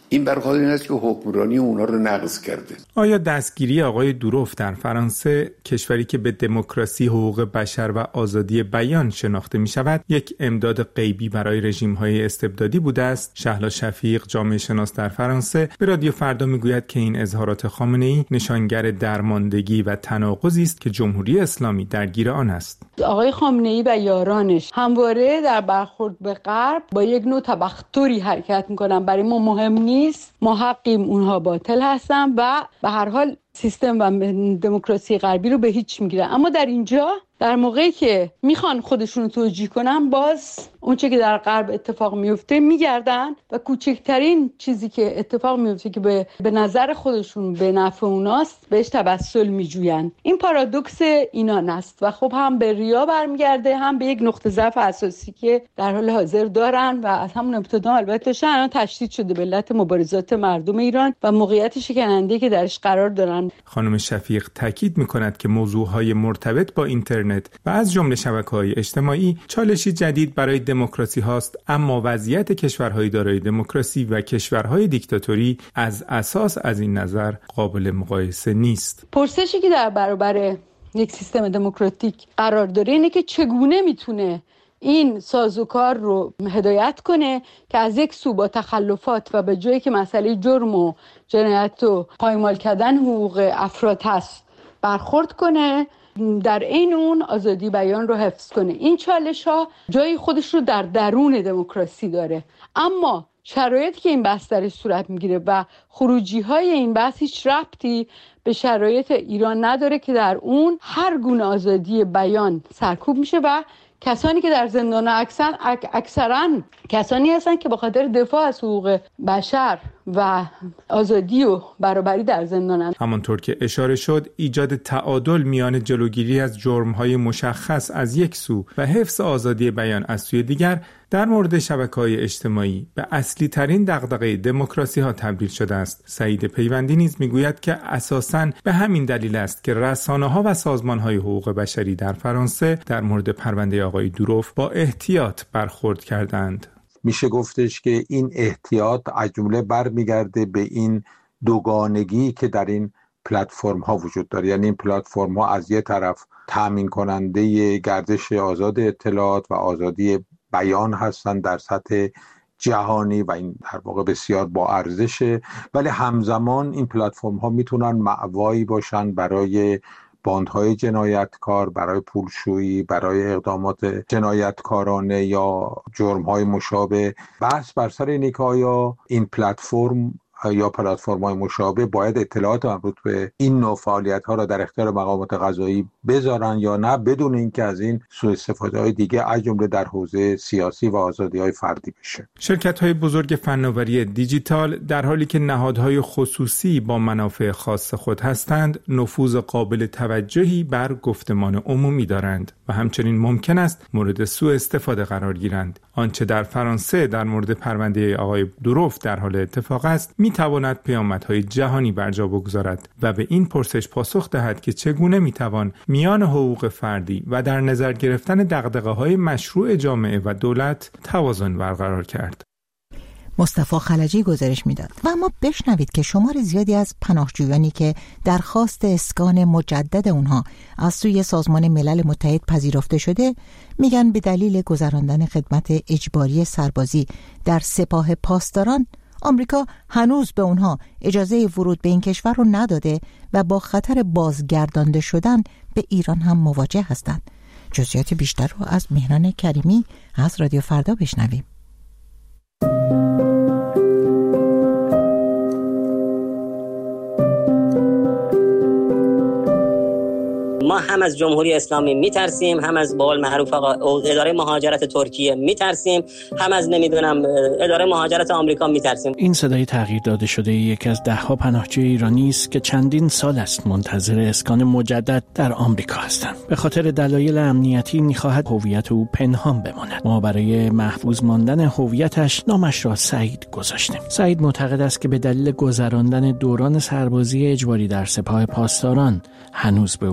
این برخلاف این است که حکمرانی اونا رو نقض کرده. آیا دستگیری آقای دوروف در فرانسه، کشوری که به دموکراسی، حقوق بشر و آزادی بیان شناخته می شود، یک امداد غیبی برای رژیم‌های استبدادی بوده است؟ شهلا شفیق، جامعه شناس در فرانسه، به رادیو فردا میگوید که این اظهارات خامنه‌ای نشانگر درماندگی و تناقضی است که جمهوری اسلامی درگیر آن است. آقای خامنه‌ای و یارانش همواره در برخورد به غرب با یک نوع تبختری حرکت می‌کنن. برای ما مهم نیست، ما حقیم، اونها باطل هستن و به هر حال سیستم و دموکراسی غربی رو به هیچ میگیرن. اما در اینجا در موقعی که میخوان خودشون رو توجیه کنن، باز اونچه که در غرب اتفاق میفته میگردن و کوچکترین چیزی که اتفاق میفته که به نظر خودشون به نفع اوناست بهش توسل میجوین. این پارادوکس اینان است و خب هم به ریا برمیگرده، هم به یک نقطه ضعف اساسی که در حال حاضر دارن و از همون ابتدا البته داشتن، الان تشدید شده به علت مبارزات مردم ایران و موقعیت شکننده که درش قرار دارن. خانم شفیق تاکید میکند که موضوعهای مرتبط با اینترنت و از جمله شبکه‌های اجتماعی چالشی جدید برای دموکراسی هاست، اما وضعیت کشورهای دارای دموکراسی و کشورهای دیکتاتوری از اساس از این نظر قابل مقایسه نیست. پرسشی که در برابر یک سیستم دموکراتیک قرار داره اینه که چگونه میتونه این سازوکار رو هدایت کنه که از یک سو با تخلفات و به جایی که مسئله جرم و جنایت و پایمال کردن حقوق افراد هست برخورد کنه، در این اون آزادی بیان رو حفظ کنه. این چالش ها جای خودش رو در درون دموکراسی داره، اما شرایطی که این بحث درش صورت میگیره و خروجی های این بحث هیچ ربطی به شرایط ایران نداره که در اون هر گونه آزادی بیان سرکوب میشه و کسانی که در زندان اکثرا کسانی هستن که به خاطر دفاع از حقوق بشر و آزادی و برابری در زندانن. همانطور که اشاره شد، ایجاد تعادل میان جلوگیری از جرم‌های مشخص از یک سو و حفظ آزادی بیان از سوی دیگر در مورد شبکه‌های اجتماعی به اصلی ترین دغدغه دموکراسی ها تبدیل شده است. سعید پیوندی نیز میگوید که اساساً به همین دلیل است که رسانه‌ها و سازمان‌های حقوق بشری در فرانسه در مورد پرونده آقای دوروف با احتیاط برخورد کردند. میشه گفتش که این احتیاط از جمله برمیگرده به این دوگانگی که در این پلتفرم ها وجود داره. یعنی این پلتفرم ها از یک طرف تامین کننده گردش آزاد اطلاعات و آزادی بیان هستند در سطح جهانی و این در واقع بسیار با ارزشه، ولی همزمان این پلتفرم ها میتونن مأوایی باشن برای باندهای جنایتکار، برای پولشویی، برای اقدامات جنایتکارانه یا جرم‌های مشابه. بحث بر سر اینه که آیا این پلتفرم یا پلتفرم‌های مشابه باید اطلاعات مربوط به این نوع فعالیت‌ها را در اختیار مقامات قضایی بذارن یا نه، بدون اینکه از این سوء استفاده‌های دیگه از جمله در حوزه سیاسی و آزادی‌های فردی بشه. شرکت‌های بزرگ فناوری دیجیتال در حالی که نهادهای خصوصی با منافع خاص خود هستند، نفوذ قابل توجهی بر گفتمان عمومی دارند و همچنین ممکن است مورد سوء استفاده قرار گیرند. آنچه در فرانسه در مورد پرونده آقای دوروف در حال اتفاق است، میتواند پیامدهای جهانی بر جا بگذارد و به این پرسش پاسخ دهد که چگونه میتوان میان حقوق فردی و در نظر گرفتن دغدغه‌های مشروع جامعه و دولت توازن برقرار کرد. مصطفی خلجی گزارش میداد. و اما بشنوید که شمار زیادی از پناهجویانی که درخواست اسکان مجدد اونها از سوی سازمان ملل متحد پذیرفته شده میگن به دلیل گذراندن خدمت اجباری سربازی در سپاه پاسداران، آمریکا هنوز به اونها اجازه ورود به این کشور رو نداده و با خطر بازگردانده شدن به ایران هم مواجه هستند. جزئیات بیشتر رو از مهران کریمی از رادیو فردا بشنویم. ما هم از جمهوری اسلامی میترسیم، هم از بقول معروف اداره مهاجرت ترکیه میترسیم، هم از اداره مهاجرت آمریکا میترسیم. این صدای تغییر داده شده یکی از ده‌ها پناهجوی ایرانی است که چندین سال است منتظر اسکان مجدد در آمریکا هستند. به خاطر دلایل امنیتی می‌خواهد هویت او پنهان بماند. ما برای محفوظ ماندن هویتش نامش را سعید گذاشتیم. سعید معتقد است که به دلیل گذراندن دوران سربازی اجباری در سپاه پاسداران هنوز به او اجازه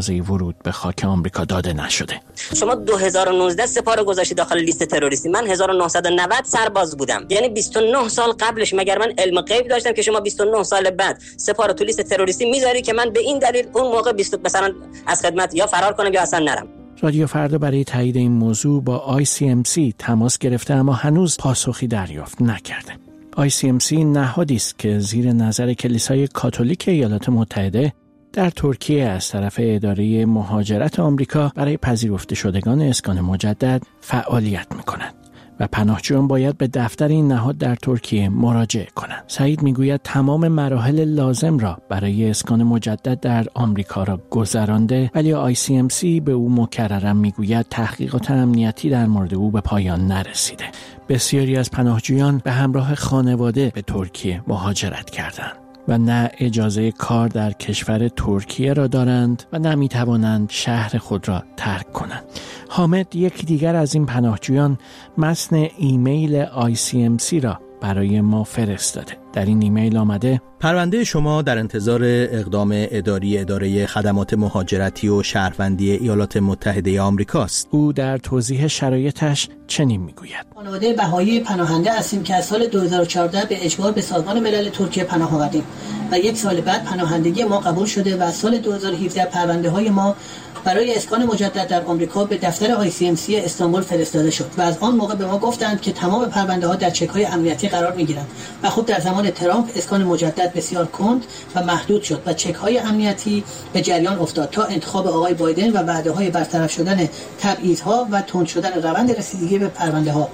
اجازه ورود به خاک آمریکا داده نشده. شما 2019 سپاه رو گذاشتی داخل لیست تروریستی. من 1990 سرباز بودم، یعنی 29 سال قبلش. مگر من علم غیب داشتم که شما 29 سال بعد سپاه رو تو لیست تروریستی میذاری که من به این دلیل اون موقع مثلا از خدمت یا فرار کنم یا اصلا نرم؟ رادیو فردا برای تایید این موضوع با ICMC تماس گرفته اما هنوز پاسخی دریافت نکرده. ICMC نهادی است که زیر نظر کلیسای کاتولیک ایالات متحده در ترکیه از طرف اداره مهاجرت آمریکا برای پذیرفته شدگان اسکان مجدد فعالیت می‌کند و پناهجویان باید به دفتر این نهاد در ترکیه مراجعه کنند. سعید میگوید تمام مراحل لازم را برای اسکان مجدد در آمریکا را گذرانده، ولی ICMC به او مکرراً میگوید تحقیقات امنیتی در مورد او به پایان نرسیده. بسیاری از پناهجویان به همراه خانواده به ترکیه مهاجرت کردند و نه اجازه کار در کشور ترکیه را دارند و نه می توانند شهر خود را ترک کنند. حامد، یکی دیگر از این پناهجویان، متن ایمیل ICMC را برای ما فرستاده. در این ایمیل آمده: پرونده شما در انتظار اقدام اداری اداره خدمات مهاجرتی و شهروندی ایالات متحده آمریکاست. او در توضیح شرایطش چنین میگوید: خانواده بهایی پناهنده هستیم که از سال 2014 به اجبار به سازمان ملل ترکیه پناه آوردیم و یک سال بعد پناهندگی ما قبول شده و از سال 2017 پرونده های ما برای اسکان مجدد در آمریکا به دفتر ICMC استانبول فرستاده شد و از آن موقع به ما گفتند که تمام پرونده ها در چک‌های امنیتی قرار می‌گیرند و خب در زمان ترامپ اسکان مجدد بسیار کند و محدود شد و چک‌های امنیتی به جریان افتاد تا انتخاب آقای بایدن و وعده‌های برطرف شدن تبعیض‌ها و تند شدن روند رسیدگی به پرونده‌ها.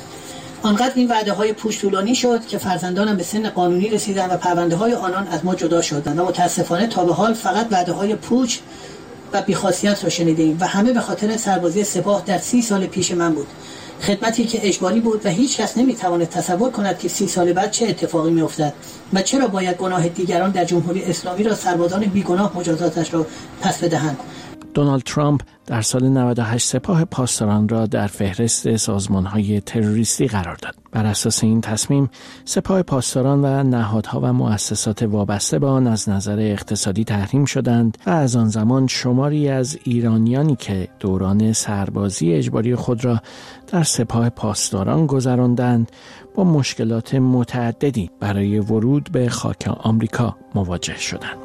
آنقدر این وعده‌های پوچ طولانی شد که فرزندانم به سن قانونی رسیدند و پرونده‌های آنان از ما جدا شدند و متأسفانه تا به حال فقط وعده‌های پوچ و بی‌خاصیت را شنیدیم و همه به خاطر سربازی سپاه در 30 سال پیش من بود. خدمتی که اجباری بود و هیچ کس نمی‌تواند تصور کند که 30 سال بعد چه اتفاقی می‌افتد و چرا باید گناه دیگران در جمهوری اسلامی را سربازان بیگناه مجازاتش را پس بدهند. دونالد ترامپ در سال 98 سپاه پاسداران را در فهرست سازمان‌های تروریستی قرار داد. بر اساس این تصمیم، سپاه پاسداران و نهادها و مؤسسات وابسته به آن از نظر اقتصادی تحریم شدند و از آن زمان شماری از ایرانیانی که دوران سربازی اجباری خود را در سپاه پاسداران گذراندند، با مشکلات متعددی برای ورود به خاک آمریکا مواجه شدند.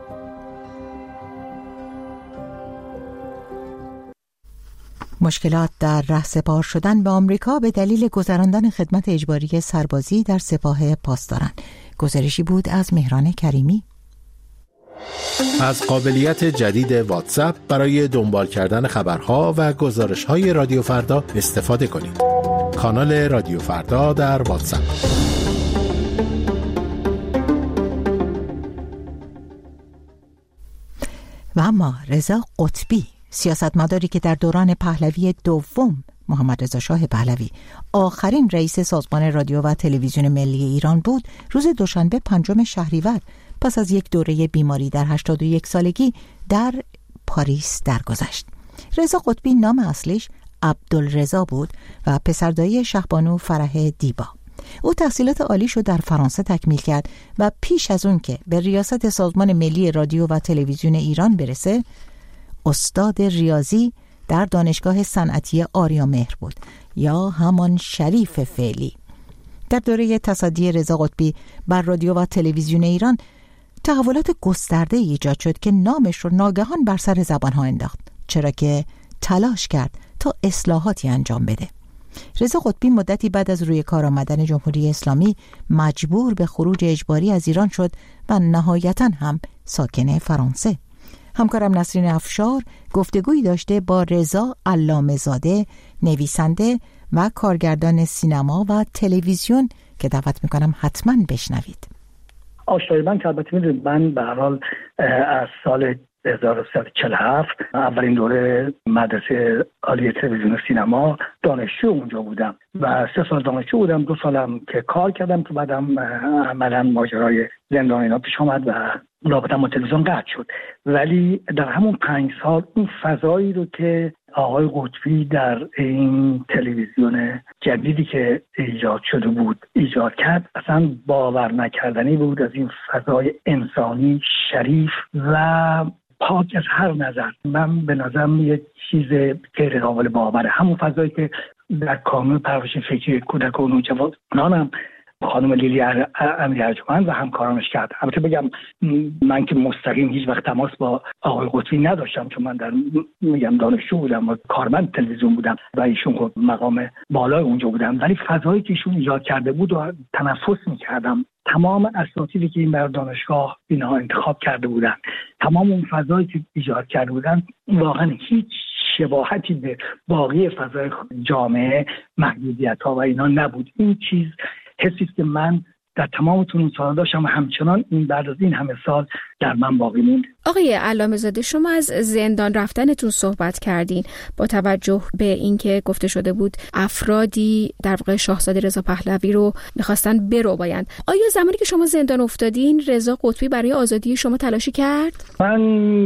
مشکلات در رهسپار شدن به آمریکا به دلیل گذراندن خدمت اجباری سربازی در سپاه پاسداران. گزارشی بود از مهران کریمی. از قابلیت جدید واتساپ برای دنبال کردن خبرها و گزارش‌های رادیو فردا استفاده کنید. کانال رادیو فردا در واتساپ. و اما رضا قطبی، سیاستمداری که در دوران پهلوی دوم محمد رضا شاه پهلوی آخرین رئیس سازمان رادیو و تلویزیون ملی ایران بود، روز دوشنبه 5 شهریور پس از یک دوره بیماری در 81 سالگی در پاریس درگذشت. رضا قطبی نام اصلیش عبدالرضا بود و پسردایی شهبانو فرح دیبا. او تحصیلات عالیشو در فرانسه تکمیل کرد و پیش از اون که به ریاست سازمان ملی رادیو و تلویزیون ایران برسه، استاد ریاضی در دانشگاه صنعتی آریامهر بود یا همان شریف فعلی. در دوره تصدی رضا قطبی بر رادیو و تلویزیون ایران تحولات گسترده ایجاد شد که نامش رو ناگهان بر سر زبانها انداخت، چرا که تلاش کرد تا اصلاحاتی انجام بده. رضا قطبی مدتی بعد از روی کار آمدن جمهوری اسلامی مجبور به خروج اجباری از ایران شد و نهایتاً هم ساکن فرانسه. همکارم نسرین افشار گفتگویی داشته با رضا علامه زاده، نویسنده و کارگردان سینما و تلویزیون که دعوت میکنم حتما بشنوید. آشنایی من که البته میدونید من به هر حال از سال 1347 اولین دوره مدرسه عالی تلویزیون و سینما دانشجو اونجا بودم و 3 سال دانشجو بودم، 2 سالم که کار کردم که بعدم عملا ماجرای زندان اینا پیش آمد و رابطه‌ام با تلویزیون قطع شد. ولی در همون 5 سال اون فضایی رو که آقای قطبی در این تلویزیون جدیدی که ایجاد شده بود ایجاد کرد، اصلا باور نکردنی بود. از این فضای انسانی شریف و پاک از هر نظر. من به نظرم یک چیز غیر قابل باوره. همون فضایی که در کانون پرورش فکری کودک و نوجوانانم خانم لیلی امیری ارجمند و همکارانش کرد. البته بگم من که مستقیم هیچ وقت تماس با آقای قطبی نداشتم، چون من در دانشجو بودم و کارمند تلویزیون بودم و ایشون خب مقام بالای اونجا بودم، ولی فضایی که ایشون ایجاد کرده بود و تنفس می‌کردم. تمام اساتیدی که این بر دانشگاه اینها انتخاب کرده بودن، تمام اون فضایی که ایجاد کرده بودن، واقعا هیچ شباهتی به باقی فضای جامعه، محدودیت‌ها و اینا نبود. این چیز حسی که من در تمام اون سال داشتم و همچنان این بعد از این همه سال در من باقی موند. آقای علامه زاده، شما از زندان رفتنتون صحبت کردین با توجه به اینکه گفته شده بود افرادی در واقع شاهزاده رضا پهلوی رو می‌خواستن بربایند. آیا زمانی که شما زندان افتادین رضا قطبی برای آزادی شما تلاشی کرد؟ من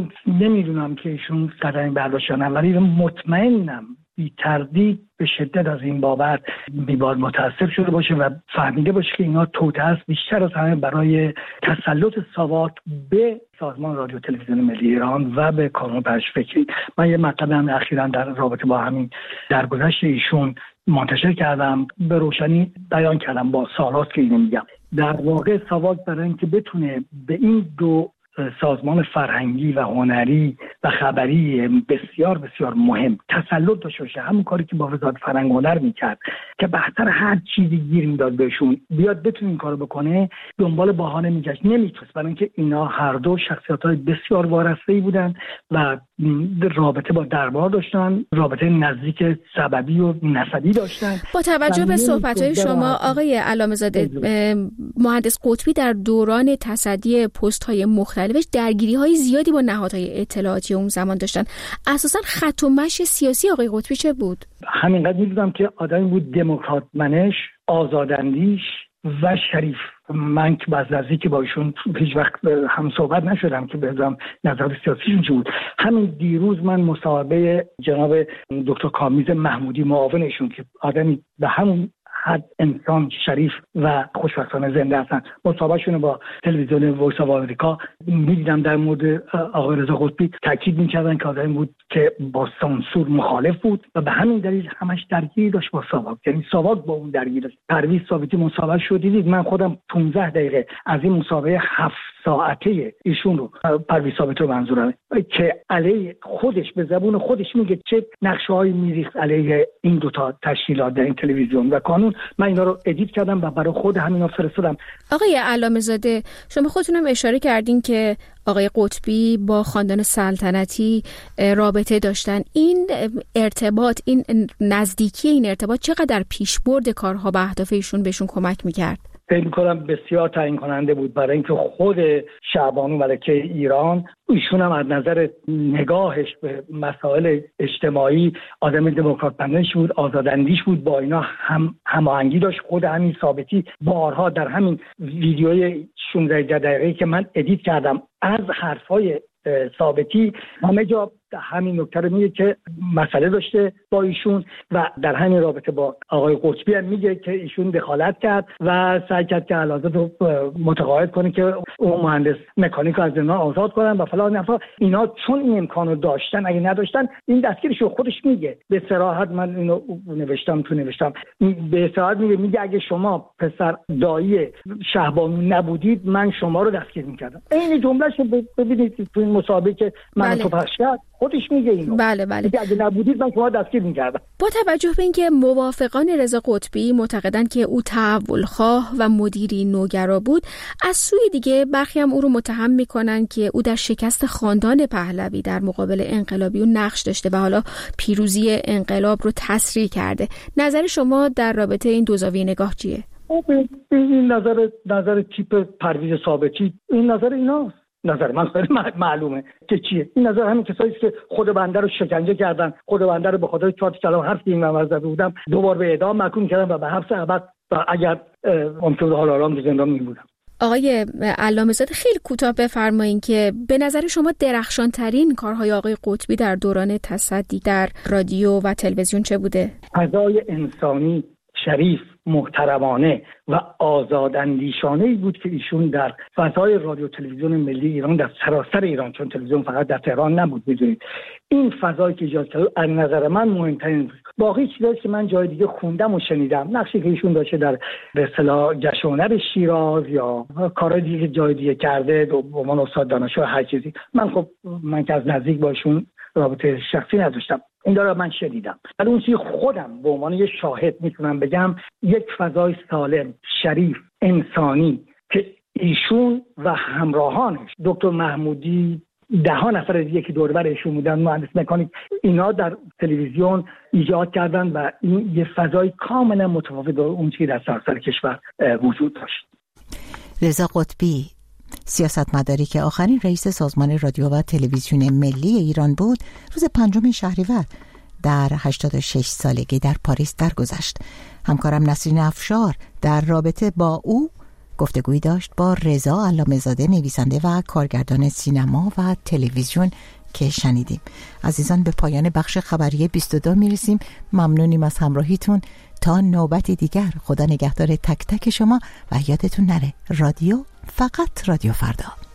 نمیدونم که ایشون قدمی برداشت یا نه، ولی مطمئنم بی تردید به شدت از این بابت بیبار متأثر شده باشه و فهمیده باشه که اینا توطئه است بیشتر از همه برای تسلط ساواک به سازمان رادیو تلویزیون ملی ایران و به کانون پرورش فکری. من یه مطلب هم اخیراً در رابطه با همین درگذشت ایشون منتشر کردم، به روشنی بیان کردم با سالات که اینو میگم. در واقع ساواک برای اینکه بتونه به این دو سازمان فرهنگی و هنری و خبری بسیار بسیار مهم تسلط داشته باشه، همون کاری که با وزارت فرهنگ و هنر میکرد که بهتر هر چیزی گیر میداد بهشون، بیاد بتونه این کارو بکنه، دنبال بهانه میگشت، نمیتونست، برای اینکه اینا هر دو شخصیت‌های بسیار وارسته‌ای بودن و رابطه با دربار داشتن، رابطه نزدیک سببی و نسبی داشتن. با توجه به صحبت‌های شما آقای علامه زاده، مهندس قطبی در دوران تصدی پست‌های مختلفش درگیری‌های زیادی با نهادهای اطلاعاتی اون زمان داشتن. اساساً خط و مشی سیاسی آقای قطبی چه بود؟ همینقدر می‌دونم که آدمی بود دموکرات منش، آزاداندیش و شریف. من که بعد از اینکه با ایشون هیچ وقت هم صحبت نشدم که بدونم نظر سیاسیشون چی بود. همین دیروز من مصاحبه جناب دکتر کامیز محمودی معاونشون که آدمی به همون حد انسان شریف و خوشبختانه زنده هستن، مصاحبهشون با تلویزیون وایس آف آمریکا می‌دیدم در مورد آقای رضا قطبی تاکید می‌کردن که آدمی بود که با سانسور مخالف بود و به همین دلیل همش درگیری داشت با ساواک، یعنی ساواک با اون درگیری داشت. پرویز ثابتی مصاحبه شو دیدید، من خودم 15 دقیقه از این مصاحبه 7 ساعته ایشون رو، پرویز ثابت رو منظورمه، که علیه خودش به زبون خودش میگه چه نقشه‌هایی میریخت علیه این دوتا تشکیلات در این تلویزیون و کانون. من اینا رو ادیت کردم و برای خود همینا فرستادم. آقای علامه زاده، شما خودتونم اشاره کردین که آقای قطبی با خاندان سلطنتی رابطه داشتن. این ارتباط، این نزدیکی، این ارتباط چقدر پیشبرد کارها به اهداف ایشون بهشون کمک میکرد؟ فکر می‌کنم بسیار تعیین کننده بود، برای اینکه خود شعبانو ملکه ایران ایشون هم از نظر نگاهش به مسائل اجتماعی آدم دموکرات پندش بود، آزاداندیش بود، با اینا هماهنگی داشت. خود همین ثابتی بارها در همین ویدیوی 16 دقیقه‌ای که من ادیت کردم از حرفای ثابتی همه جا همین نکته رو میگه که مسئله داشته با ایشون و در همین رابطه با آقای قطبی هم میگه که ایشون دخالت کرد و سعی کرد که علازت رو متقاعد کنه که اون مهندس مکانیک از زندان آزاد کنن و فلان نفا. اینا چون این امکانو داشتن، اگه نداشتن این دستگیرش رو خودش میگه به صراحت. من اینو نوشتم به صراحت میگه اگه شما پسر دایی شهبانو نبودید من شما رو دستگیر میکردم. این جملهشو ببینید تو این مسابقه که من تو پخش کرد، خودش میگه اینو. بله. اگه نبودید من شما دستگیر میکردم. با توجه به اینکه موافقان رضا قطبی معتقدند که او تحولخواه و مدیری نوگرا بود، از سوی دیگه برخی هم او رو متهم میکنن که او در شکست خاندان پهلوی در مقابل انقلابیون نقش داشته و حالا پیروزی انقلاب رو تسریع کرده. نظر شما در رابطه این دو زاویه نگاه چیه؟ این نظر تیپ پرویز ثابتی، این نظر ایناست. نظر من خیلی معلومه که چیه. این نظر همین کسایی که خود بنده رو شکنجه کردن، خود بنده رو به خاطر 4 کلام حرف این من زده بودم 2 بار به اعدام محکوم کردن و به حبس ابد و اگر ممکن حال آرام تو زندان می‌بودم. آقای علامه زاده، خیلی کوتاه بفرمایید که به نظر شما درخشان ترین کارهای آقای قطبی در دوران تصدی در رادیو و تلویزیون چه بوده؟ فضای انسانی شریف، محترمانه و آزاداندیشانه‌ای بود که ایشون در فضای رادیو تلویزیون ملی ایران، در سراسر ایران، چون تلویزیون فقط در تهران نبود، می‌دونید این فضایی که ایجاد کرد از نظر من مهمترین. باقی چیزایی که من جای دیگه خوندم و شنیدم، نقشی که ایشون داشته در به اصطلاح جشن‌هنر شیراز یا کارهای دیگه که جای دیگه کرده به عنوان استاد دانشجو هر چیزی، من که از نزدیک باشون رابطه شخصی نداشتم، این داره من شنیدم. ولی اون چیزی خودم به عنوان یه شاهد میتونم بگم، یک فضای سالم، شریف، انسانی که ایشون و همراهانش دکتر محمودی، 10 نفر دیگه که دور و بر ایشون بودن، مهندس مکانیک، اینا در تلویزیون ایجاد کردن و این یه فضای کاملا متفاوت با اون چیزی در سراسر کشور وجود داشت. رضا قطبی، سیاستمداری که آخرین رئیس سازمان رادیو و تلویزیون ملی ایران بود، روز 5 شهریور در 86 سالگی در پاریس درگذشت. همکارم نسرین افشار در رابطه با او گفتگویی داشت با رضا علامه‌زاده، نویسنده و کارگردان سینما و تلویزیون که شنیدیم. عزیزان، به پایان بخش خبری 22 میرسیم. ممنونیم از همراهیتون. تا نوبتی دیگر، خدا نگهدار تک تک شما و یادتون نره رادیو فقط رادیو فردا.